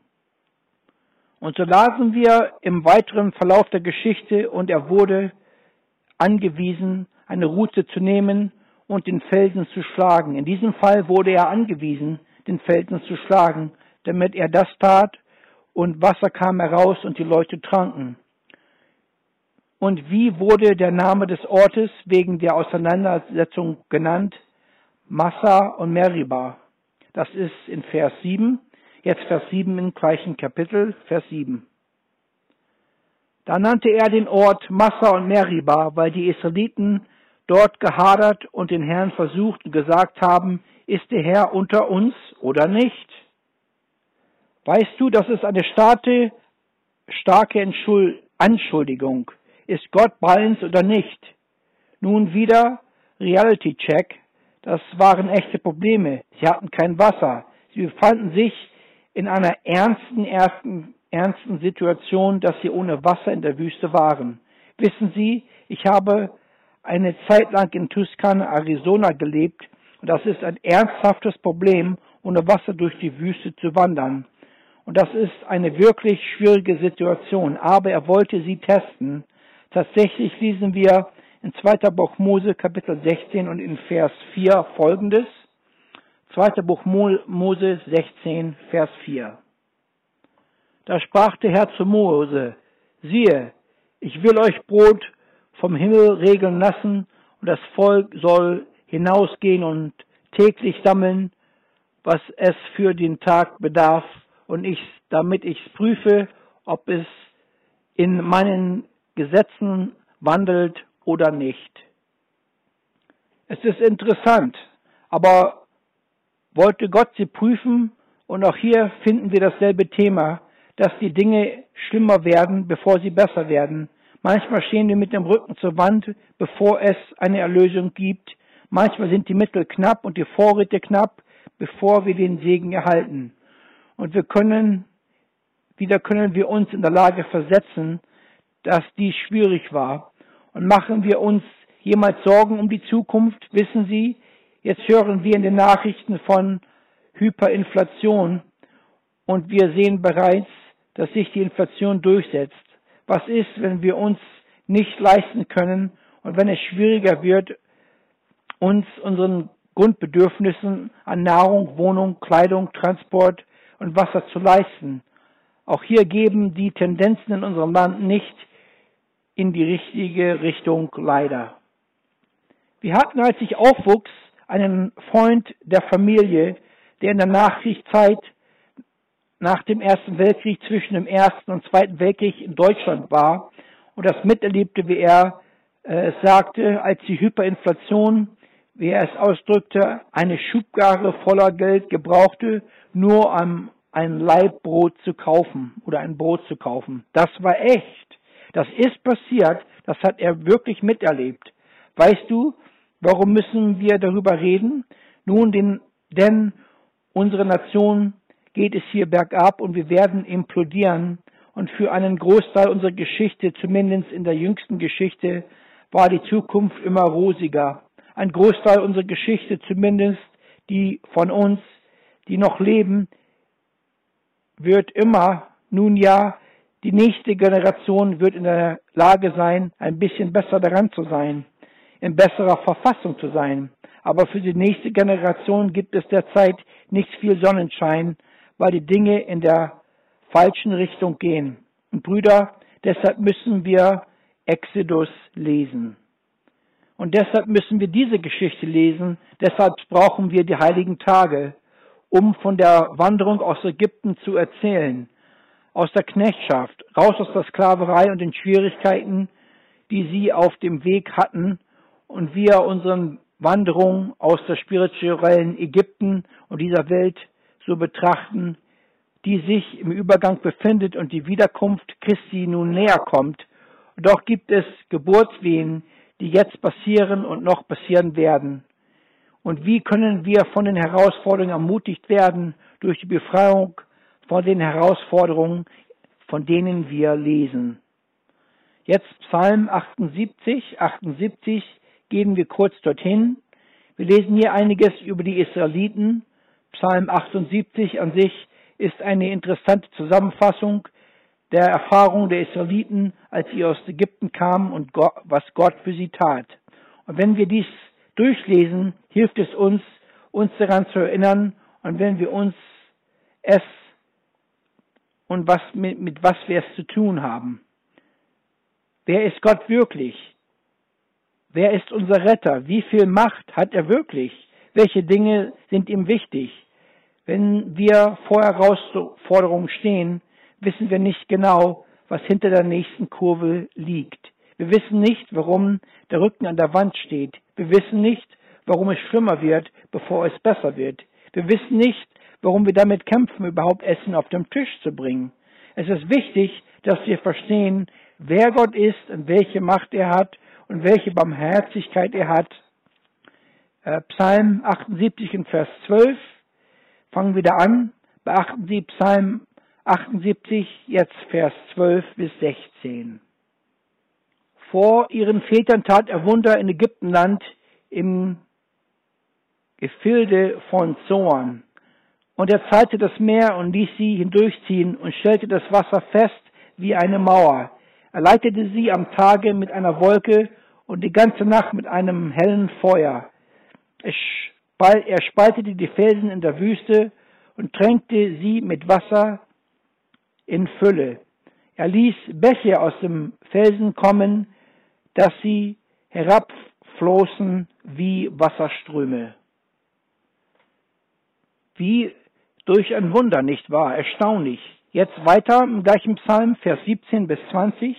Und so lasen wir im weiteren Verlauf der Geschichte, und er wurde angewiesen, eine Rute zu nehmen und den Felsen zu schlagen. In diesem Fall wurde er angewiesen, den Felsen zu schlagen, damit er das tat und Wasser kam heraus und die Leute tranken. Und wie wurde der Name des Ortes wegen der Auseinandersetzung genannt? Massa und Meribah. Das ist in Vers 7. Jetzt Vers 7 im gleichen Kapitel, Vers 7. Da nannte er den Ort Massa und Meribah, weil die Israeliten dort gehadert und den Herrn versucht und gesagt haben, ist der Herr unter uns oder nicht? Weißt du, das ist eine starke Anschuldigung. Ist Gott bei uns oder nicht? Nun wieder Reality Check. Das waren echte Probleme. Sie hatten kein Wasser. Sie befanden sich in einer ernsten Situation, dass sie ohne Wasser in der Wüste waren. Wissen Sie, ich habe eine Zeit lang in Tucson, Arizona gelebt und das ist ein ernsthaftes Problem, ohne Wasser durch die Wüste zu wandern. Und das ist eine wirklich schwierige Situation, aber er wollte sie testen. Tatsächlich lesen wir in 2. Buch Mose, Kapitel 16 und in Vers 4 folgendes. 2. Buch Mose 16, Vers 4. Da sprach der Herr zu Mose, siehe, ich will euch Brot vom Himmel regeln lassen und das Volk soll hinausgehen und täglich sammeln, was es für den Tag bedarf und damit ich prüfe, ob es in meinen Gesetzen wandelt oder nicht. Es ist interessant, aber wollte Gott sie prüfen und auch hier finden wir dasselbe Thema, dass die Dinge schlimmer werden, bevor sie besser werden. Manchmal stehen wir mit dem Rücken zur Wand, bevor es eine Erlösung gibt. Manchmal sind die Mittel knapp und die Vorräte knapp, bevor wir den Segen erhalten. Und wieder können wir uns in der Lage versetzen, dass dies schwierig war. Und machen wir uns jemals Sorgen um die Zukunft? Wissen Sie, jetzt hören wir in den Nachrichten von Hyperinflation und wir sehen bereits, dass sich die Inflation durchsetzt. Was ist, wenn wir uns nicht leisten können und wenn es schwieriger wird, uns unseren Grundbedürfnissen an Nahrung, Wohnung, Kleidung, Transport und Wasser zu leisten? Auch hier geben die Tendenzen in unserem Land nicht in die richtige Richtung, leider. Wir hatten, als ich aufwuchs, einen Freund der Familie, der in der Nachkriegszeit nach dem Ersten Weltkrieg zwischen dem Ersten und Zweiten Weltkrieg in Deutschland war und das miterlebte, wie er es sagte, als die Hyperinflation, wie er es ausdrückte, eine Schubkarre voller Geld gebrauchte, nur ein Laib Brot zu kaufen oder ein Brot zu kaufen. Das war echt. Das ist passiert. Das hat er wirklich miterlebt. Weißt du, warum müssen wir darüber reden? Nun, denn unsere Nation geht es hier bergab und wir werden implodieren. Und für einen Großteil unserer Geschichte, zumindest in der jüngsten Geschichte, war die Zukunft immer rosiger. Ein Großteil unserer Geschichte, zumindest die von uns, die noch leben, wird immer, nun ja, die nächste Generation wird in der Lage sein, ein bisschen besser daran zu sein, in besserer Verfassung zu sein. Aber für die nächste Generation gibt es derzeit nicht viel Sonnenschein, weil die Dinge in der falschen Richtung gehen. Und Brüder, deshalb müssen wir Exodus lesen. Und deshalb müssen wir diese Geschichte lesen. Deshalb brauchen wir die heiligen Tage, um von der Wanderung aus Ägypten zu erzählen, aus der Knechtschaft, raus aus der Sklaverei und den Schwierigkeiten, die sie auf dem Weg hatten, und wir unseren Wanderung aus der spirituellen Ägypten und dieser Welt so betrachten, die sich im Übergang befindet und die Wiederkunft Christi nun näher kommt. Doch gibt es Geburtswehen, die jetzt passieren und noch passieren werden. Und wie können wir von den Herausforderungen ermutigt werden durch die Befreiung von den Herausforderungen, von denen wir lesen? Jetzt Psalm 78 gehen wir kurz dorthin. Wir lesen hier einiges über die Israeliten. Psalm 78 an sich ist eine interessante Zusammenfassung der Erfahrung der Israeliten, als sie aus Ägypten kamen und was Gott für sie tat. Und wenn wir dies durchlesen, hilft es uns daran zu erinnern, und wenn wir uns mit was wir es zu tun haben. wer ist Gott wirklich? Wer ist unser Retter? Wie viel Macht hat er wirklich? Welche Dinge sind ihm wichtig? Wenn wir vor Herausforderungen stehen, wissen wir nicht genau, was hinter der nächsten Kurve liegt. Wir wissen nicht, warum der Rücken an der Wand steht. Wir wissen nicht, warum es schlimmer wird, bevor es besser wird. Wir wissen nicht, warum wir damit kämpfen, überhaupt Essen auf den Tisch zu bringen. Es ist wichtig, dass wir verstehen, wer Gott ist und welche Macht er hat und welche Barmherzigkeit er hat. Psalm 78 in Vers 12. Fangen wir da an. Beachten Sie Psalm 78, jetzt Vers 12 bis 16. Vor ihren Vätern tat er Wunder in Ägyptenland im Gefilde von Zoan. Und er zahlte das Meer und ließ sie hindurchziehen und stellte das Wasser fest wie eine Mauer. Er leitete sie am Tage mit einer Wolke und die ganze Nacht mit einem hellen Feuer. Er spaltete die Felsen in der Wüste und tränkte sie mit Wasser in Fülle. Er ließ Bäche aus dem Felsen kommen, dass sie herabflossen wie Wasserströme. Wie durch ein Wunder, nicht wahr? Erstaunlich. Jetzt weiter im gleichen Psalm, Vers 17 bis 20.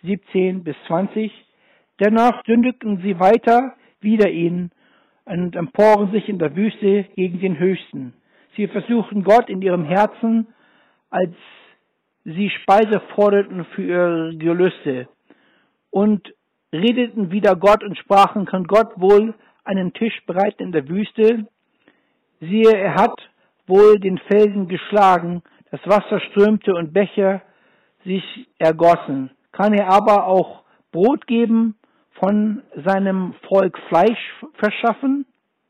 Dennoch sündigten sie weiter wider ihn und emporen sich in der Wüste gegen den Höchsten. Sie versuchten Gott in ihrem Herzen, als sie Speise forderten für ihre Gelüste und redeten wider Gott und sprachen, kann Gott wohl einen Tisch bereiten in der Wüste? Siehe, er hat wohl den Felsen geschlagen, das Wasser strömte und Becher sich ergossen. Kann er aber auch Brot geben, von seinem Volk Fleisch verschaffen?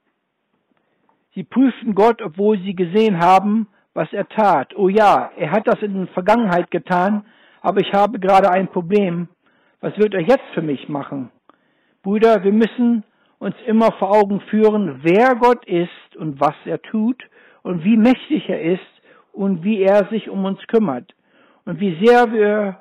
Sie prüften Gott, obwohl sie gesehen haben, was er tat. Oh ja, er hat das in der Vergangenheit getan, aber ich habe gerade ein Problem. Was wird er jetzt für mich machen? Brüder, wir müssen uns immer vor Augen führen, wer Gott ist und was er tut und wie mächtig er ist und wie er sich um uns kümmert und wie sehr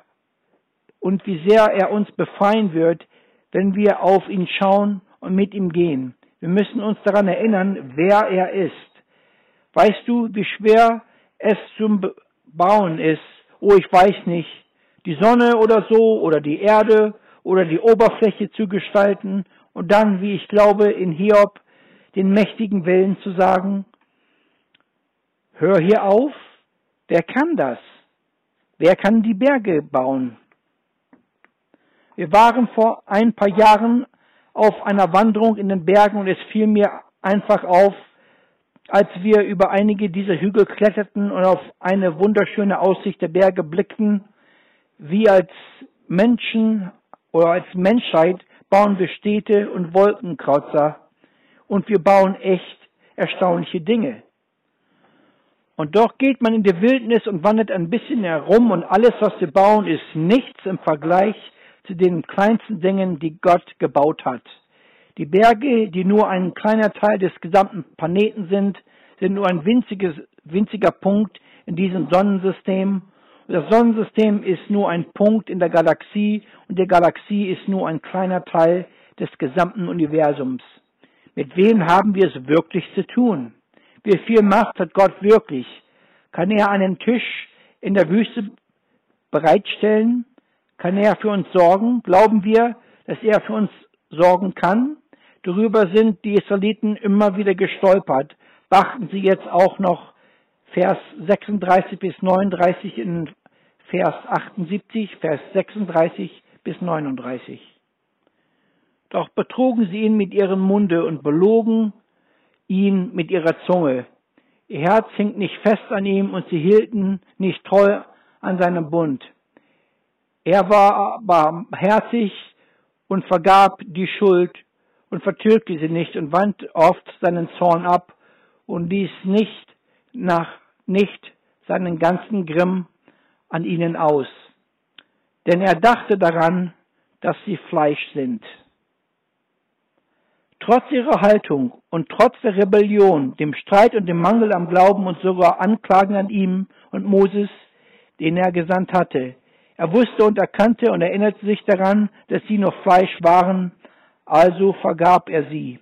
er uns befreien wird, wenn wir auf ihn schauen und mit ihm gehen. Wir müssen uns daran erinnern, wer er ist. Weißt du, wie schwer es zum Bauen ist? Oh, ich weiß nicht. Die Sonne oder so oder die Erde oder die Oberfläche zu gestalten und dann, wie ich glaube, in Hiob den mächtigen Wellen zu sagen, hör hier auf, wer kann das? Wer kann die Berge bauen? Wir waren vor ein paar Jahren auf einer Wanderung in den Bergen und es fiel mir einfach auf, als wir über einige dieser Hügel kletterten und auf eine wunderschöne Aussicht der Berge blickten, wie als Menschen oder als Menschheit bauen wir Städte und Wolkenkreuzer und wir bauen echt erstaunliche Dinge. Und doch geht man in die Wildnis und wandert ein bisschen herum und alles, was wir bauen, ist nichts im Vergleich zu den kleinsten Dingen, die Gott gebaut hat. Die Berge, die nur ein kleiner Teil des gesamten Planeten sind nur ein winziger Punkt in diesem Sonnensystem. Und das Sonnensystem ist nur ein Punkt in der Galaxie und die Galaxie ist nur ein kleiner Teil des gesamten Universums. Mit wem haben wir es wirklich zu tun? Wie viel Macht hat Gott wirklich? Kann er einen Tisch in der Wüste bereitstellen? Kann er für uns sorgen? Glauben wir, dass er für uns sorgen kann? Darüber sind die Israeliten immer wieder gestolpert. Beachten Sie jetzt auch noch Vers 36 bis 39 in Vers 78, Vers 36 bis 39. Doch betrugen sie ihn mit ihrem Munde und belogen ihn mit ihrer Zunge. Ihr Herz hing nicht fest an ihm und sie hielten nicht treu an seinem Bund. Er war barmherzig und vergab die Schuld und vertilgte sie nicht und wandte oft seinen Zorn ab und ließ nicht seinen ganzen Grimm an ihnen aus. Denn er dachte daran, dass sie Fleisch sind. Trotz ihrer Haltung und trotz der Rebellion, dem Streit und dem Mangel am Glauben und sogar Anklagen an ihm und Moses, den er gesandt hatte, Er wusste und erkannte und erinnerte sich daran, dass sie nur Fleisch waren, also vergab er sie.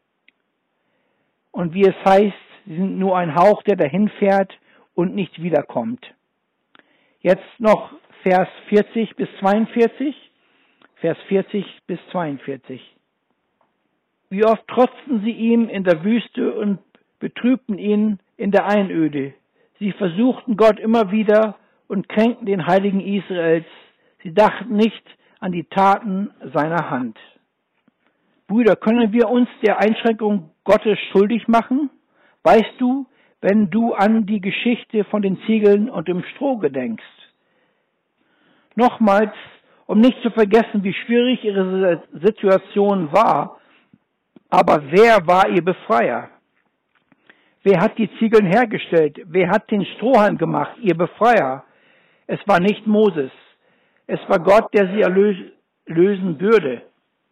Und wie es heißt, sie sind nur ein Hauch, der dahin fährt und nicht wiederkommt. Jetzt noch Vers 40 bis 42. Vers 40 bis 42. Wie oft trotzten sie ihm in der Wüste und betrübten ihn in der Einöde. Sie versuchten Gott immer wieder und kränkten den Heiligen Israels. Sie dachten nicht an die Taten seiner Hand. Brüder, können wir uns der Einschränkung Gottes schuldig machen? Weißt du, wenn du an die Geschichte von den Ziegeln und dem Stroh gedenkst? Nochmals, um nicht zu vergessen, wie schwierig ihre Situation war, aber wer war ihr Befreier? Wer hat die Ziegeln hergestellt? Wer hat den Strohhalm gemacht? Ihr Befreier. Es war nicht Moses. Es war Gott, der sie erlösen würde.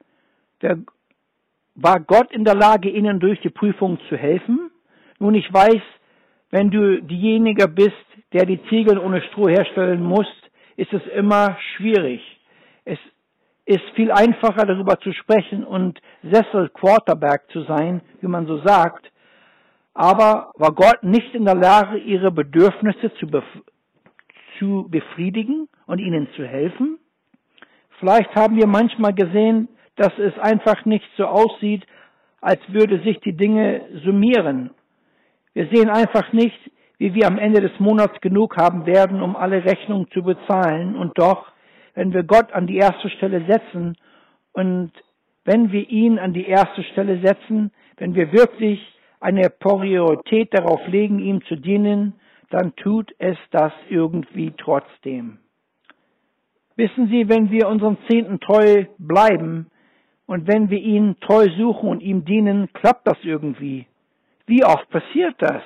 War Gott in der Lage, ihnen durch die Prüfung zu helfen? Nun, ich weiß, wenn du diejenige bist, der die Ziegel ohne Stroh herstellen musst, ist es immer schwierig. Es ist viel einfacher, darüber zu sprechen und Sessel-Quarterback zu sein, wie man so sagt. Aber war Gott nicht in der Lage, ihre Bedürfnisse zu befriedigen und ihnen zu helfen? Vielleicht haben wir manchmal gesehen, dass es einfach nicht so aussieht, als würde sich die Dinge summieren. Wir sehen einfach nicht, wie wir am Ende des Monats genug haben werden, um alle Rechnungen zu bezahlen. Und doch, wenn wir Gott an die erste Stelle setzen und wenn wir ihn an die erste Stelle setzen, wenn wir wirklich eine Priorität darauf legen, ihm zu dienen, dann tut es das irgendwie trotzdem. Wissen Sie, wenn wir unserem Zehnten treu bleiben und wenn wir ihn treu suchen und ihm dienen, klappt das irgendwie. Wie oft passiert das?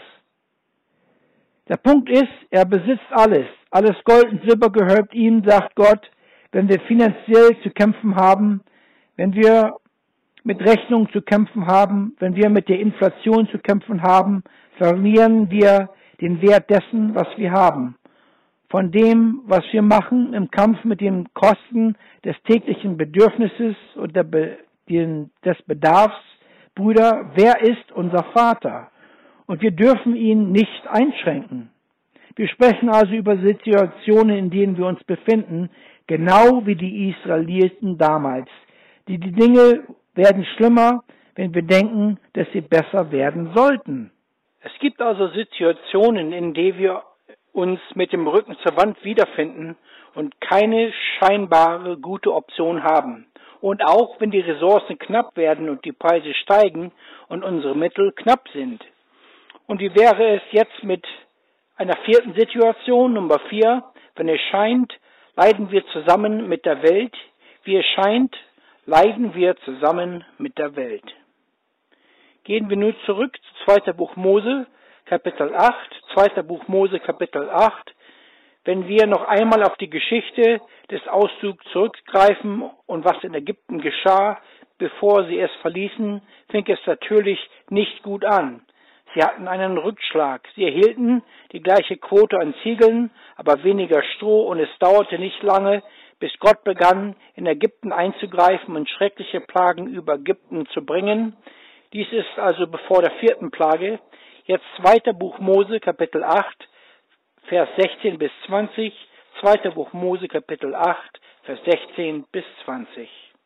Der Punkt ist, er besitzt alles. Alles Gold und Silber gehört ihm, sagt Gott. Wenn wir finanziell zu kämpfen haben, wenn wir mit Rechnungen zu kämpfen haben, wenn wir mit der Inflation zu kämpfen haben, verlieren wir den Wert dessen, was wir haben. Von dem, was wir machen im Kampf mit den Kosten des täglichen Bedürfnisses und des Bedarfs. Brüder, wer ist unser Vater? Und wir dürfen ihn nicht einschränken. Wir sprechen also über Situationen, in denen wir uns befinden, genau wie die Israeliten damals. Die Dinge werden schlimmer, wenn wir denken, dass sie besser werden sollten. Es gibt also Situationen, in denen wir uns mit dem Rücken zur Wand wiederfinden und keine scheinbare gute Option haben. Und auch wenn die Ressourcen knapp werden und die Preise steigen und unsere Mittel knapp sind. Und wie wäre es jetzt mit einer vierten Situation, Nummer 4? Wenn es scheint, leiden wir zusammen mit der Welt. Wie es scheint, leiden wir zusammen mit der Welt. Gehen wir nun zurück zu 2. Buch Mose, Kapitel 8. 2. Buch Mose, Kapitel 8. Wenn wir noch einmal auf die Geschichte des Auszugs zurückgreifen und was in Ägypten geschah, bevor sie es verließen, fing es natürlich nicht gut an. Sie hatten einen Rückschlag. Sie erhielten die gleiche Quote an Ziegeln, aber weniger Stroh, und es dauerte nicht lange, bis Gott begann, in Ägypten einzugreifen und schreckliche Plagen über Ägypten zu bringen. Dies ist also bevor der 4. Plage. Jetzt 2. Buch Mose, Kapitel 8, Vers 16 bis 20. 2. Buch Mose, Kapitel 8, Vers 16 bis 20.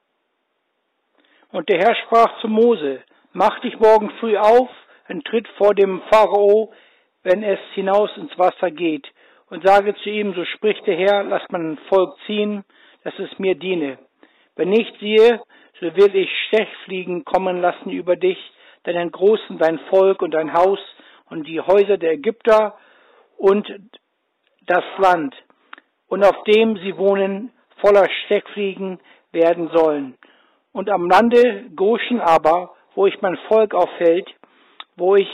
Und der Herr sprach zu Mose: Mach dich morgen früh auf und tritt vor dem Pharao, wenn es hinaus ins Wasser geht, und sage zu ihm: So spricht der Herr, lass mein Volk ziehen, dass es mir diene. Wenn nicht, siehe, so will ich Stechfliegen kommen lassen über dich, deinen Großen, dein Volk und dein Haus und die Häuser der Ägypter und das Land, und auf dem sie wohnen, voller Stechfliegen werden sollen. Und am Lande Goshen aber, wo ich mein Volk aufhält, wo ich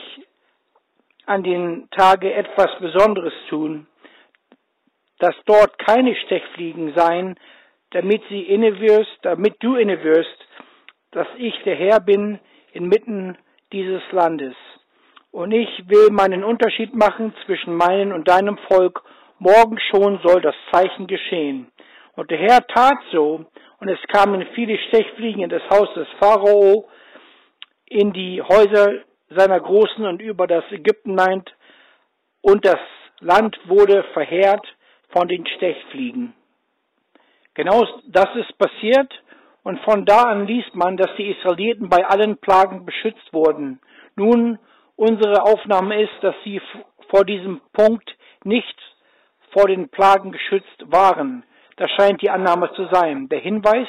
an den Tage etwas Besonderes tun, dass dort keine Stechfliegen seien, damit du inne wirst, dass ich der Herr bin inmitten dieses Landes. Und ich will meinen Unterschied machen zwischen meinem und deinem Volk, morgen schon soll das Zeichen geschehen. Und der Herr tat so, und es kamen viele Stechfliegen in das Haus des Pharao, in die Häuser seiner Großen und über das Ägyptenland, und das Land wurde verheert von den Stechfliegen. Genau das ist passiert, und von da an liest man, dass die Israeliten bei allen Plagen beschützt wurden. Nun, unsere Aufnahme ist, dass sie vor diesem Punkt nicht vor den Plagen geschützt waren. Das scheint die Annahme zu sein. Der Hinweis,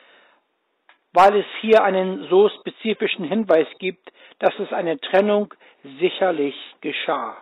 weil es hier einen so spezifischen Hinweis gibt, dass es eine Trennung sicherlich geschah.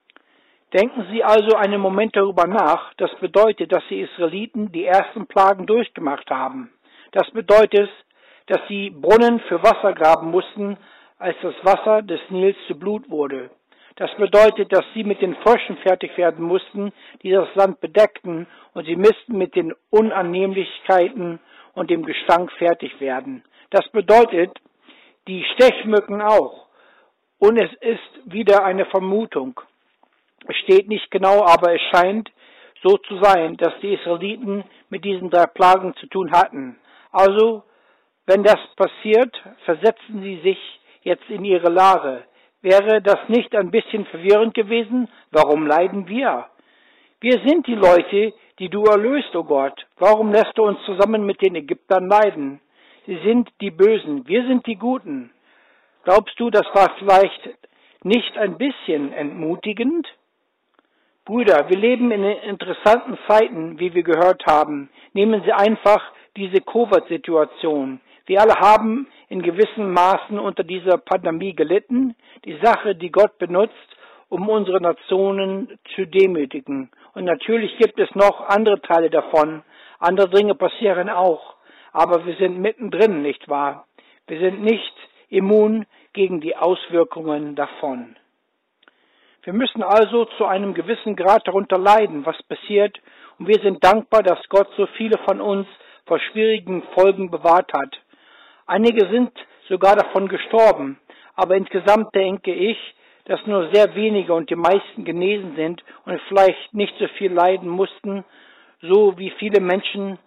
Denken Sie also einen Moment darüber nach. Das bedeutet, dass die Israeliten die ersten Plagen durchgemacht haben. Das bedeutet, dass sie Brunnen für Wasser graben mussten, als das Wasser des Nils zu Blut wurde. Das bedeutet, dass sie mit den Fröschen fertig werden mussten, die das Land bedeckten, und sie müssten mit den Unannehmlichkeiten und dem Gestank fertig werden. Das bedeutet, die Stechmücken auch. Und es ist wieder eine Vermutung. Es steht nicht genau, aber es scheint so zu sein, dass die Israeliten mit diesen 3 Plagen zu tun hatten. Also, wenn das passiert, versetzen sie sich jetzt in ihre Lage. Wäre das nicht ein bisschen verwirrend gewesen? Warum leiden wir? Wir sind die Leute, die du erlöst, o Gott. Warum lässt du uns zusammen mit den Ägyptern leiden? Sie sind die Bösen, wir sind die Guten. Glaubst du, das war vielleicht nicht ein bisschen entmutigend? Brüder, wir leben in interessanten Zeiten, wie wir gehört haben. Nehmen Sie einfach diese Covid-Situation. Wir alle haben in gewissen Maßen unter dieser Pandemie gelitten. Die Sache, die Gott benutzt, um unsere Nationen zu demütigen. Und natürlich gibt es noch andere Teile davon. Andere Dinge passieren auch. Aber wir sind mittendrin, nicht wahr? Wir sind nicht immun gegen die Auswirkungen davon. Wir müssen also zu einem gewissen Grad darunter leiden, was passiert. Und wir sind dankbar, dass Gott so viele von uns vor schwierigen Folgen bewahrt hat. Einige sind sogar davon gestorben, aber insgesamt denke ich, dass nur sehr wenige und die meisten genesen sind und vielleicht nicht so viel leiden mussten, so wie viele Menschen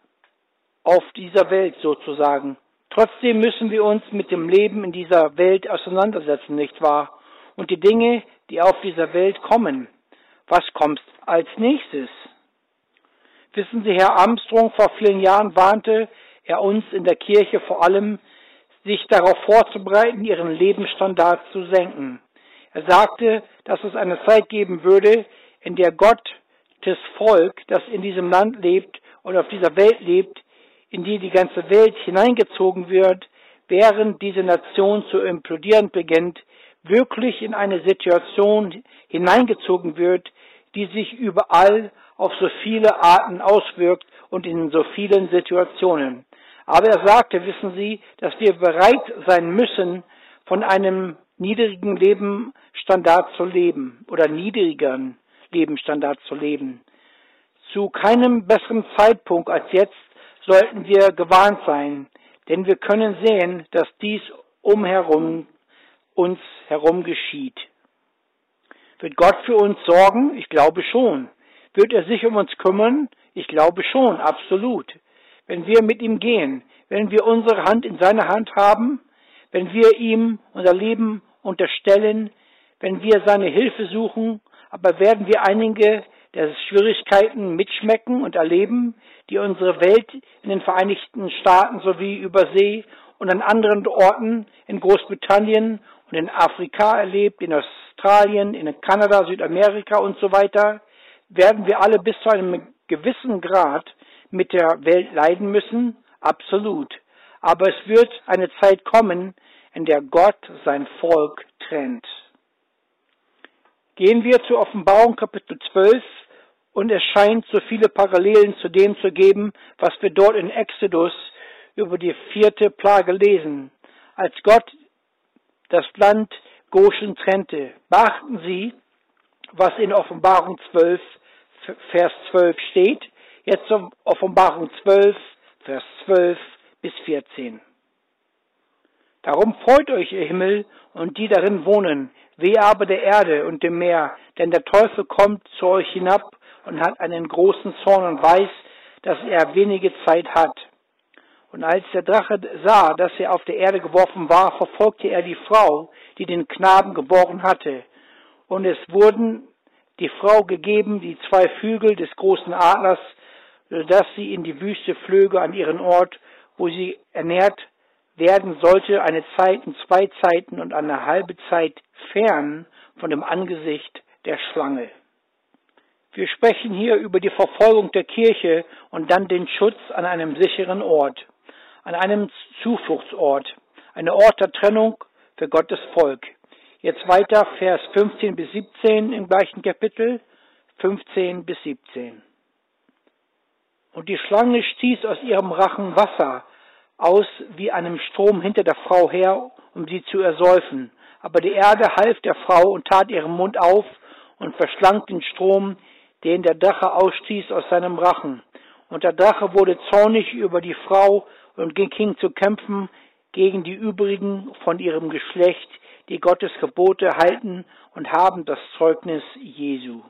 auf dieser Welt sozusagen. Trotzdem müssen wir uns mit dem Leben in dieser Welt auseinandersetzen, nicht wahr? Und die Dinge, die auf dieser Welt kommen. Was kommt als nächstes? Wissen Sie, Herr Armstrong vor vielen Jahren warnte er uns in der Kirche vor allem, sich darauf vorzubereiten, ihren Lebensstandard zu senken. Er sagte, dass es eine Zeit geben würde, in der Gottes Volk, das in diesem Land lebt oder auf dieser Welt lebt, in die die ganze Welt hineingezogen wird, während diese Nation zu implodieren beginnt, wirklich in eine Situation hineingezogen wird, die sich überall auf so viele Arten auswirkt und in so vielen Situationen. Aber er sagte, wissen Sie, dass wir bereit sein müssen, von einem niedrigen Lebensstandard zu leben oder niedrigeren Lebensstandard zu leben. Zu keinem besseren Zeitpunkt als jetzt sollten wir gewarnt sein, denn wir können sehen, dass dies uns herum geschieht. Wird Gott für uns sorgen? Ich glaube schon. Wird er sich um uns kümmern? Ich glaube schon, absolut. Wenn wir mit ihm gehen, wenn wir unsere Hand in seiner Hand haben, wenn wir ihm unser Leben unterstellen, wenn wir seine Hilfe suchen, aber werden wir einige der Schwierigkeiten mitschmecken und erleben, die unsere Welt in den Vereinigten Staaten sowie Übersee und an anderen Orten in Großbritannien und in Afrika erlebt, in Australien, in Kanada, Südamerika und so weiter, werden wir alle bis zu einem gewissen Grad mit der Welt leiden müssen? Absolut. Aber es wird eine Zeit kommen, in der Gott sein Volk trennt. Gehen wir zur Offenbarung Kapitel 12 und es scheint so viele Parallelen zu dem zu geben, was wir dort in Exodus über die 4. Plage lesen. Als Gott das Land Goshen trennte, beachten Sie, was in Offenbarung 12, Vers 12 steht. Jetzt Offenbarung 12, Vers 12 bis 14. Darum freut euch, ihr Himmel, und die darin wohnen, wehe aber der Erde und dem Meer, denn der Teufel kommt zu euch hinab, und hat einen großen Zorn und weiß, dass er wenige Zeit hat. Und als der Drache sah, dass er auf der Erde geworfen war, verfolgte er die Frau, die den Knaben geboren hatte. Und es wurden die Frau gegeben, die 2 Flügel des großen Adlers, sodass sie in die Wüste flöge an ihren Ort, wo sie ernährt werden sollte, eine Zeit und 2 Zeiten und eine halbe Zeit fern von dem Angesicht der Schlange. Wir sprechen hier über die Verfolgung der Kirche und dann den Schutz an einem sicheren Ort, an einem Zufluchtsort, ein Ort der Trennung für Gottes Volk. Jetzt weiter, Vers 15 bis 17 im gleichen Kapitel, 15 bis 17. Und die Schlange stieß aus ihrem Rachen Wasser aus wie einem Strom hinter der Frau her, um sie zu ersäufen. Aber die Erde half der Frau und tat ihren Mund auf und verschlang den Strom, den der Drache ausstieß aus seinem Rachen. Und der Drache wurde zornig über die Frau und ging zu kämpfen gegen die übrigen von ihrem Geschlecht, die Gottes Gebote halten und haben das Zeugnis Jesu.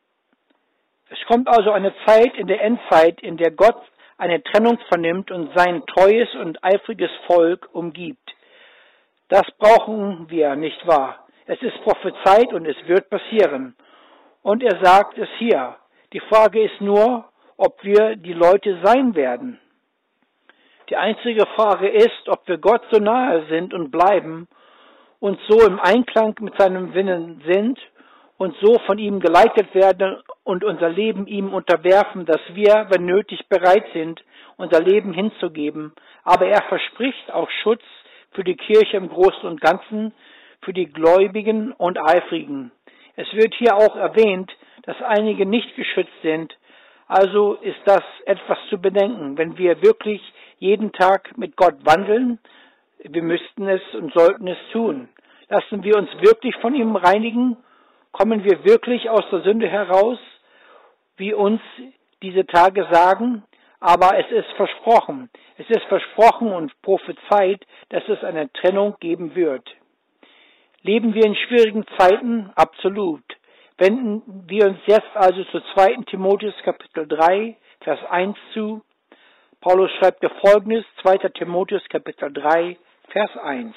Es kommt also eine Zeit in der Endzeit, in der Gott eine Trennung vernimmt und sein treues und eifriges Volk umgibt. Das brauchen wir, nicht wahr? Es ist prophezeit und es wird passieren. Und er sagt es hier. Die Frage ist nur, ob wir die Leute sein werden. Die einzige Frage ist, ob wir Gott so nahe sind und bleiben und so im Einklang mit seinem Willen sind und so von ihm geleitet werden und unser Leben ihm unterwerfen, dass wir, wenn nötig, bereit sind, unser Leben hinzugeben. Aber er verspricht auch Schutz für die Kirche im Großen und Ganzen, für die Gläubigen und Eifrigen. Es wird hier auch erwähnt, dass einige nicht geschützt sind. Also ist das etwas zu bedenken. Wenn wir wirklich jeden Tag mit Gott wandeln, wir müssten es und sollten es tun. Lassen wir uns wirklich von ihm reinigen? Kommen wir wirklich aus der Sünde heraus, wie uns diese Tage sagen? Aber es ist versprochen. Es ist versprochen und prophezeit, dass es eine Trennung geben wird. Leben wir in schwierigen Zeiten? Absolut. Wenden wir uns jetzt also zu 2. Timotheus Kapitel 3, Vers 1 zu. Paulus schreibt dir Folgendes, 2. Timotheus Kapitel 3, Vers 1.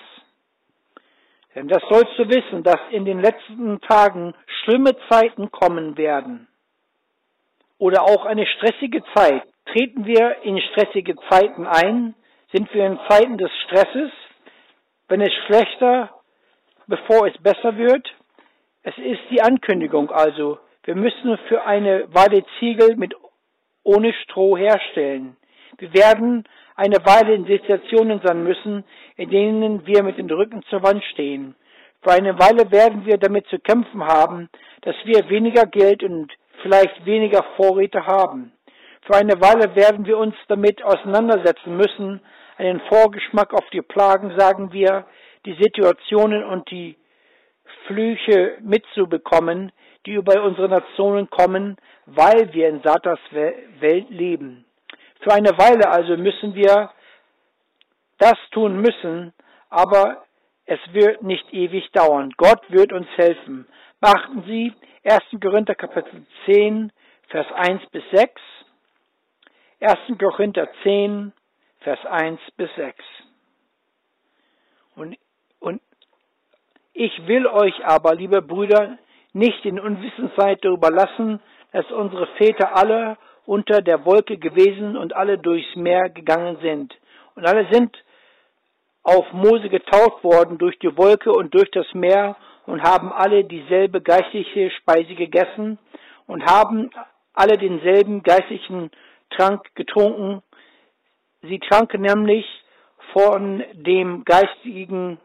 Denn das sollst du wissen, dass in den letzten Tagen schlimme Zeiten kommen werden. Oder auch eine stressige Zeit. Treten wir in stressige Zeiten ein? Sind wir in Zeiten des Stresses? Wenn es schlechter, bevor es besser wird? Es ist die Ankündigung also. Wir müssen für eine Weile Ziegel ohne Stroh herstellen. Wir werden eine Weile in Situationen sein müssen, in denen wir mit dem Rücken zur Wand stehen. Für eine Weile werden wir damit zu kämpfen haben, dass wir weniger Geld und vielleicht weniger Vorräte haben. Für eine Weile werden wir uns damit auseinandersetzen müssen, einen Vorgeschmack auf die Plagen, sagen wir, die Situationen und die Flüche mitzubekommen, die über unsere Nationen kommen, weil wir in Satans Welt leben. Für eine Weile also müssen wir das tun müssen, aber es wird nicht ewig dauern. Gott wird uns helfen. Beachten Sie 1. Korinther Kapitel 10, Vers 1 bis 6. 1. Korinther 10, Vers 1 bis 6. Und ich will euch aber, liebe Brüder, nicht in Unwissenheit darüber lassen, dass unsere Väter alle unter der Wolke gewesen und alle durchs Meer gegangen sind. Und alle sind auf Mose getauft worden durch die Wolke und durch das Meer und haben alle dieselbe geistliche Speise gegessen und haben alle denselben geistlichen Trank getrunken. Sie tranken nämlich von dem geistigen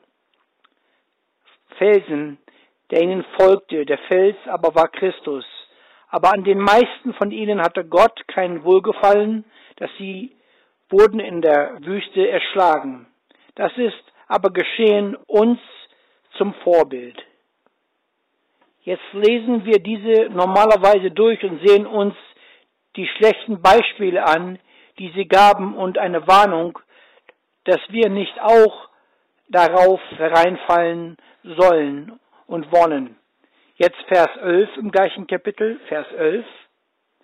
Felsen, der ihnen folgte. Der Fels aber war Christus. Aber an den meisten von ihnen hatte Gott kein Wohlgefallen, dass sie wurden in der Wüste erschlagen. Das ist aber geschehen uns zum Vorbild. Jetzt lesen wir diese normalerweise durch und sehen uns die schlechten Beispiele an, die sie gaben und eine Warnung, dass wir nicht auch darauf hereinfallen sollen und wollen. Jetzt Vers 11 im gleichen Kapitel, Vers 11.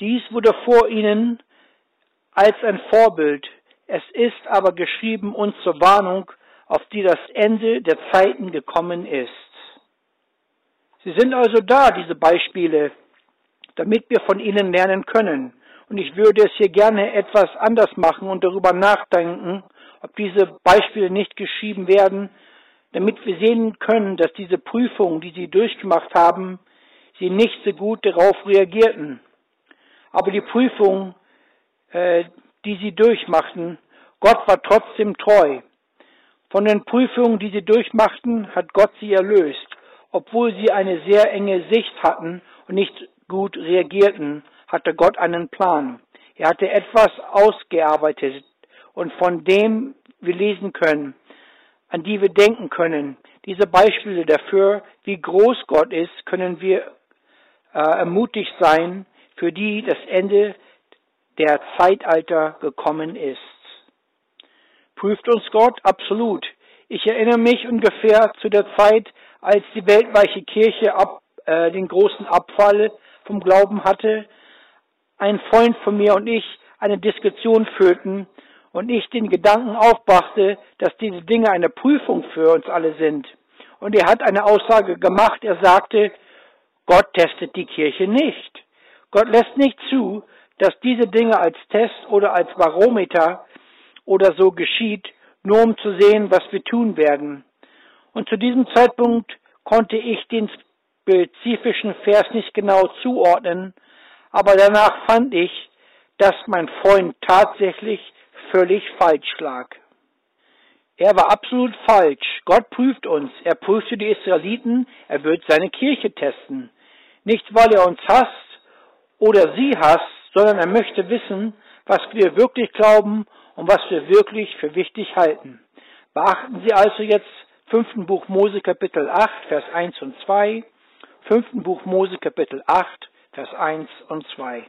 Dies wurde vor ihnen als ein Vorbild. Es ist aber geschrieben uns zur Warnung, auf die das Ende der Zeiten gekommen ist. Sie sind also da, diese Beispiele, damit wir von ihnen lernen können. Und ich würde es hier gerne etwas anders machen und darüber nachdenken, ob diese Beispiele nicht geschrieben werden, damit wir sehen können, dass diese Prüfung, die sie durchgemacht haben, sie nicht so gut darauf reagierten. Aber die Prüfung, die sie durchmachten, Gott war trotzdem treu. Von den Prüfungen, die sie durchmachten, hat Gott sie erlöst, obwohl sie eine sehr enge Sicht hatten und nicht gut reagierten, hatte Gott einen Plan. Er hatte etwas ausgearbeitet und von dem wir lesen können, an die wir denken können. Diese Beispiele dafür, wie groß Gott ist, können wir ermutigt sein, für die das Ende der Zeitalter gekommen ist. Prüft uns Gott? Absolut. Ich erinnere mich ungefähr zu der Zeit, als die weltweite Kirche den großen Abfall vom Glauben hatte. Ein Freund von mir und ich eine Diskussion führten und ich den Gedanken aufbrachte, dass diese Dinge eine Prüfung für uns alle sind. Und er hat eine Aussage gemacht, er sagte, Gott testet die Kirche nicht. Gott lässt nicht zu, dass diese Dinge als Test oder als Barometer oder so geschieht, nur um zu sehen, was wir tun werden. Und zu diesem Zeitpunkt konnte ich den spezifischen Vers nicht genau zuordnen, aber danach fand ich, dass mein Freund tatsächlich völlig falsch lag. Er war absolut falsch. Gott prüft uns. Er prüfte die Israeliten. Er wird seine Kirche testen. Nicht, weil er uns hasst oder sie hasst, sondern er möchte wissen, was wir wirklich glauben und was wir wirklich für wichtig halten. Beachten Sie also jetzt 5. Buch Mose Kapitel 8, Vers 1 und 2, 5. Buch Mose Kapitel 8, Vers 1 und 2.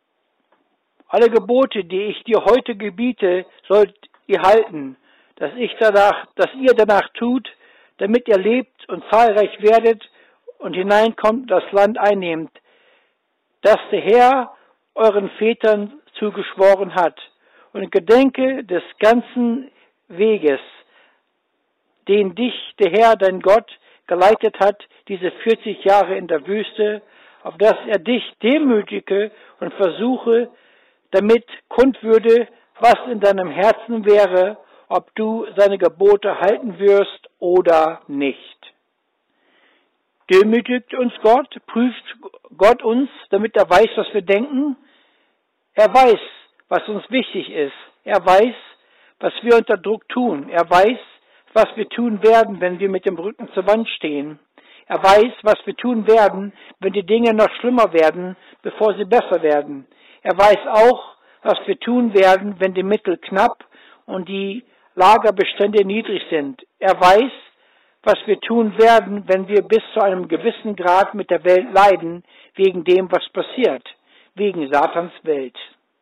Alle Gebote, die ich dir heute gebiete, sollt ihr halten, dass ihr danach tut, damit ihr lebt und zahlreich werdet und hineinkommt und das Land einnehmt, das der Herr euren Vätern zugeschworen hat. Und gedenke des ganzen Weges, den dich der Herr, dein Gott, geleitet hat, diese 40 Jahre in der Wüste, auf dass er dich demütige und versuche, damit kund würde, was in deinem Herzen wäre, ob du seine Gebote halten wirst oder nicht. Demütigt uns Gott, prüft Gott uns, damit er weiß, was wir denken. Er weiß, was uns wichtig ist. Er weiß, was wir unter Druck tun. Er weiß, was wir tun werden, wenn wir mit dem Rücken zur Wand stehen. Er weiß, was wir tun werden, wenn die Dinge noch schlimmer werden, bevor sie besser werden. Er weiß auch, was wir tun werden, wenn die Mittel knapp und die Lagerbestände niedrig sind. Er weiß, was wir tun werden, wenn wir bis zu einem gewissen Grad mit der Welt leiden, wegen dem, was passiert, wegen Satans Welt.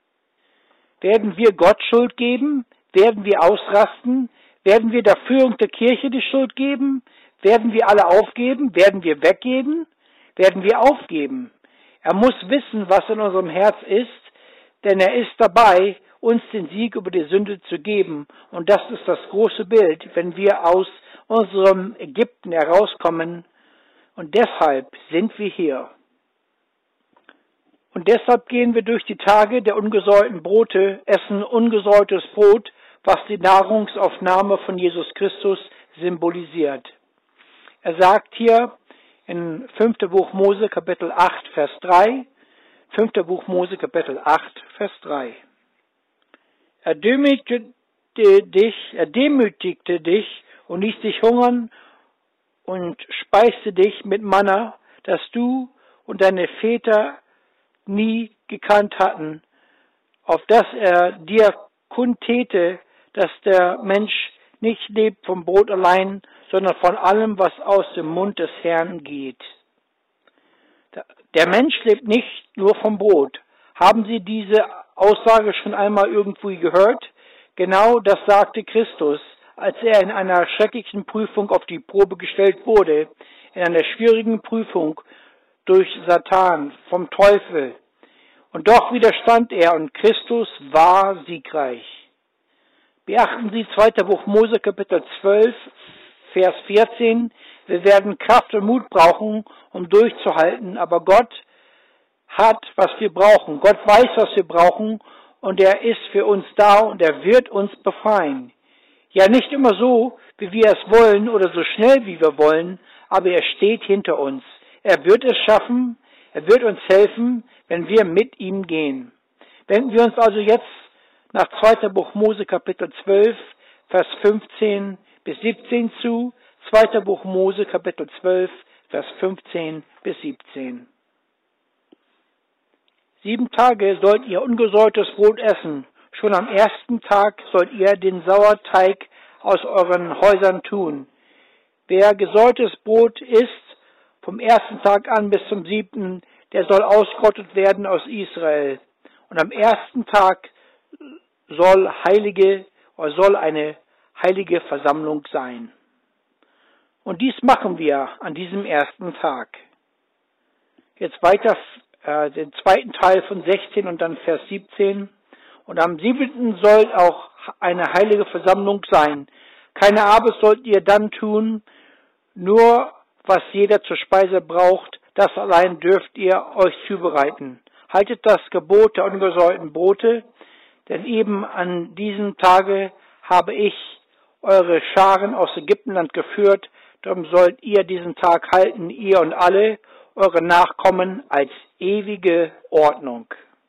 Werden wir Gott Schuld geben? Werden wir ausrasten? Werden wir der Führung der Kirche die Schuld geben? Werden wir alle aufgeben? Werden wir weggeben? Werden wir aufgeben? Er muss wissen, was in unserem Herz ist, denn er ist dabei, uns den Sieg über die Sünde zu geben. Und das ist das große Bild, wenn wir aus unserem Ägypten herauskommen. Und deshalb sind wir hier. Und deshalb gehen wir durch die Tage der ungesäuerten Brote, essen ungesäuertes Brot, was die Nahrungsaufnahme von Jesus Christus symbolisiert. Er sagt hier in 5. Buch Mose Kapitel 8, Vers 3, 5. Buch Mose Kapitel 8, Vers 3. Er demütigte dich und ließ dich hungern und speiste dich mit Manna, das du und deine Väter nie gekannt hatten, auf das er dir kundtäte, dass der Mensch nicht lebt vom Brot allein, sondern von allem, was aus dem Mund des Herrn geht. Der Mensch lebt nicht nur vom Brot. Haben Sie diese Aussage schon einmal irgendwo gehört? Genau das sagte Christus, als er in einer schrecklichen Prüfung auf die Probe gestellt wurde, in einer schwierigen Prüfung durch Satan, vom Teufel. Und doch widerstand er und Christus war siegreich. Beachten Sie 2. Buch Mose, Kapitel 12, Vers 14. Wir werden Kraft und Mut brauchen, um durchzuhalten, aber Gott hat, was wir brauchen. Gott weiß, was wir brauchen, und er ist für uns da und er wird uns befreien. Ja, nicht immer so, wie wir es wollen oder so schnell, wie wir wollen, aber er steht hinter uns. Er wird es schaffen, er wird uns helfen, wenn wir mit ihm gehen. Wenden wir uns also jetzt nach 2. Buch Mose, Kapitel 12, Vers 15 bis 17 zu. 2. Buch Mose, Kapitel 12, Vers 15 bis 17. 7 Tage sollt ihr ungesäuertes Brot essen. Schon am ersten Tag sollt ihr den Sauerteig aus euren Häusern tun. Wer gesäuertes Brot isst, vom ersten Tag an bis zum 7., der soll ausgerottet werden aus Israel. Und am ersten Tag soll eine heilige Versammlung sein. Und dies machen wir an diesem ersten Tag. Jetzt weiter den zweiten Teil von 16 und dann Vers 17. Und am 7. soll auch eine heilige Versammlung sein. Keine Arbeit sollt ihr dann tun, nur was jeder zur Speise braucht, das allein dürft ihr euch zubereiten. Haltet das Gebot der ungesäuerten Brote, denn eben an diesem Tage habe ich eure Scharen aus Ägyptenland geführt, darum sollt ihr diesen Tag halten, ihr und alle eure Nachkommen, als ewige Ordnung.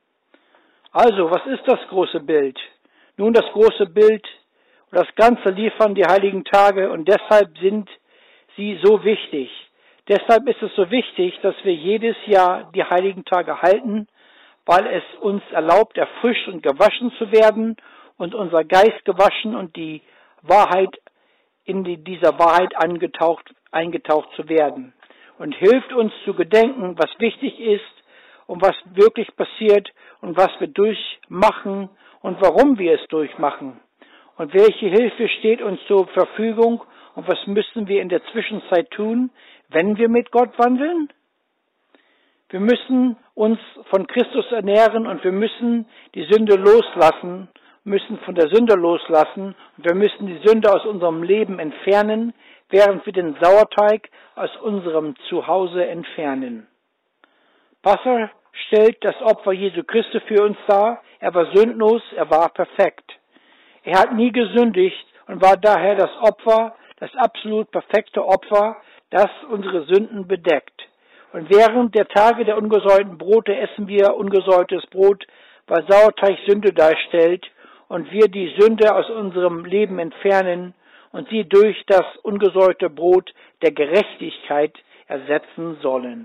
Also, was ist das große Bild? Nun, das große Bild und das Ganze liefern die heiligen Tage und deshalb sind sie so wichtig. Deshalb ist es so wichtig, dass wir jedes Jahr die heiligen Tage halten, weil es uns erlaubt, erfrischt und gewaschen zu werden und unser Geist gewaschen und die Wahrheit dieser Wahrheit eingetaucht zu werden. Und hilft uns zu gedenken, was wichtig ist und was wirklich passiert und was wir durchmachen und warum wir es durchmachen. Und welche Hilfe steht uns zur Verfügung und was müssen wir in der Zwischenzeit tun, wenn wir mit Gott wandeln? Wir müssen uns von Christus ernähren und wir müssen die Sünde loslassen, müssen von der Sünde loslassen und wir müssen die Sünde aus unserem Leben entfernen, während wir den Sauerteig aus unserem Zuhause entfernen. Passa stellt das Opfer Jesu Christi für uns dar. Er war sündlos, er war perfekt. Er hat nie gesündigt und war daher das Opfer, das absolut perfekte Opfer, das unsere Sünden bedeckt. Und während der Tage der ungesäuerten Brote essen wir ungesäuertes Brot, weil Sauerteig Sünde darstellt und wir die Sünde aus unserem Leben entfernen und sie durch das ungesäuerte Brot der Gerechtigkeit ersetzen sollen.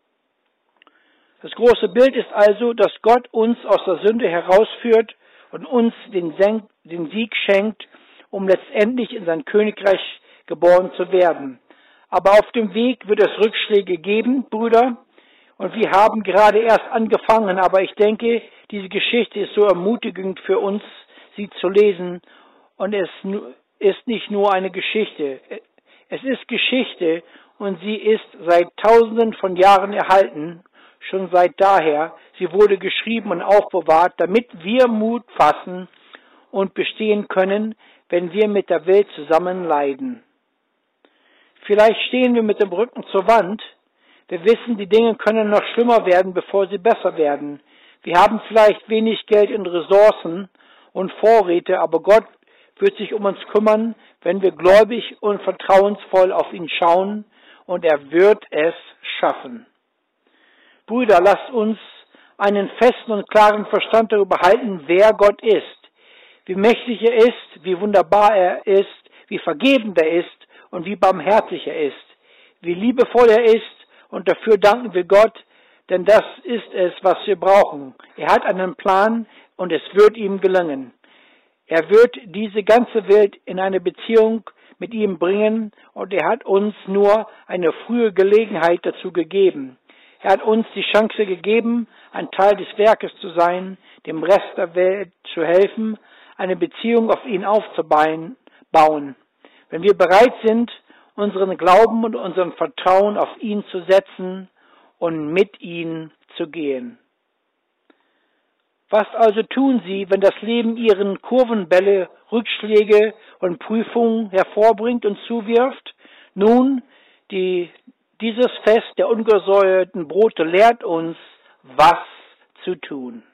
Das große Bild ist also, dass Gott uns aus der Sünde herausführt und uns den Sieg schenkt, um letztendlich in sein Königreich geboren zu werden. Aber auf dem Weg wird es Rückschläge geben, Brüder, und wir haben gerade erst angefangen, aber ich denke, diese Geschichte ist so ermutigend für uns, sie zu lesen, und es ist nicht nur eine Geschichte. Es ist Geschichte und sie ist seit Tausenden von Jahren erhalten, schon seit daher. Sie wurde geschrieben und aufbewahrt, damit wir Mut fassen und bestehen können, wenn wir mit der Welt zusammen leiden. Vielleicht stehen wir mit dem Rücken zur Wand. Wir wissen, die Dinge können noch schlimmer werden, bevor sie besser werden. Wir haben vielleicht wenig Geld und Ressourcen und Vorräte, aber Gott wird sich um uns kümmern, wenn wir gläubig und vertrauensvoll auf ihn schauen, und er wird es schaffen. Brüder, lasst uns einen festen und klaren Verstand darüber halten, wer Gott ist, wie mächtig er ist, wie wunderbar er ist, wie vergebend er ist und wie barmherzig er ist, wie liebevoll er ist, und dafür danken wir Gott, denn das ist es, was wir brauchen. Er hat einen Plan und es wird ihm gelingen. Er wird diese ganze Welt in eine Beziehung mit ihm bringen und er hat uns nur eine frühe Gelegenheit dazu gegeben. Er hat uns die Chance gegeben, ein Teil des Werkes zu sein, dem Rest der Welt zu helfen, eine Beziehung auf ihn aufzubauen. Wenn wir bereit sind, unseren Glauben und unseren Vertrauen auf ihn zu setzen und mit ihm zu gehen. Was also tun Sie, wenn das Leben Ihren Kurvenbälle, Rückschläge und Prüfungen hervorbringt und zuwirft? Nun, dieses Fest der ungesäuerten Brote lehrt uns, was zu tun.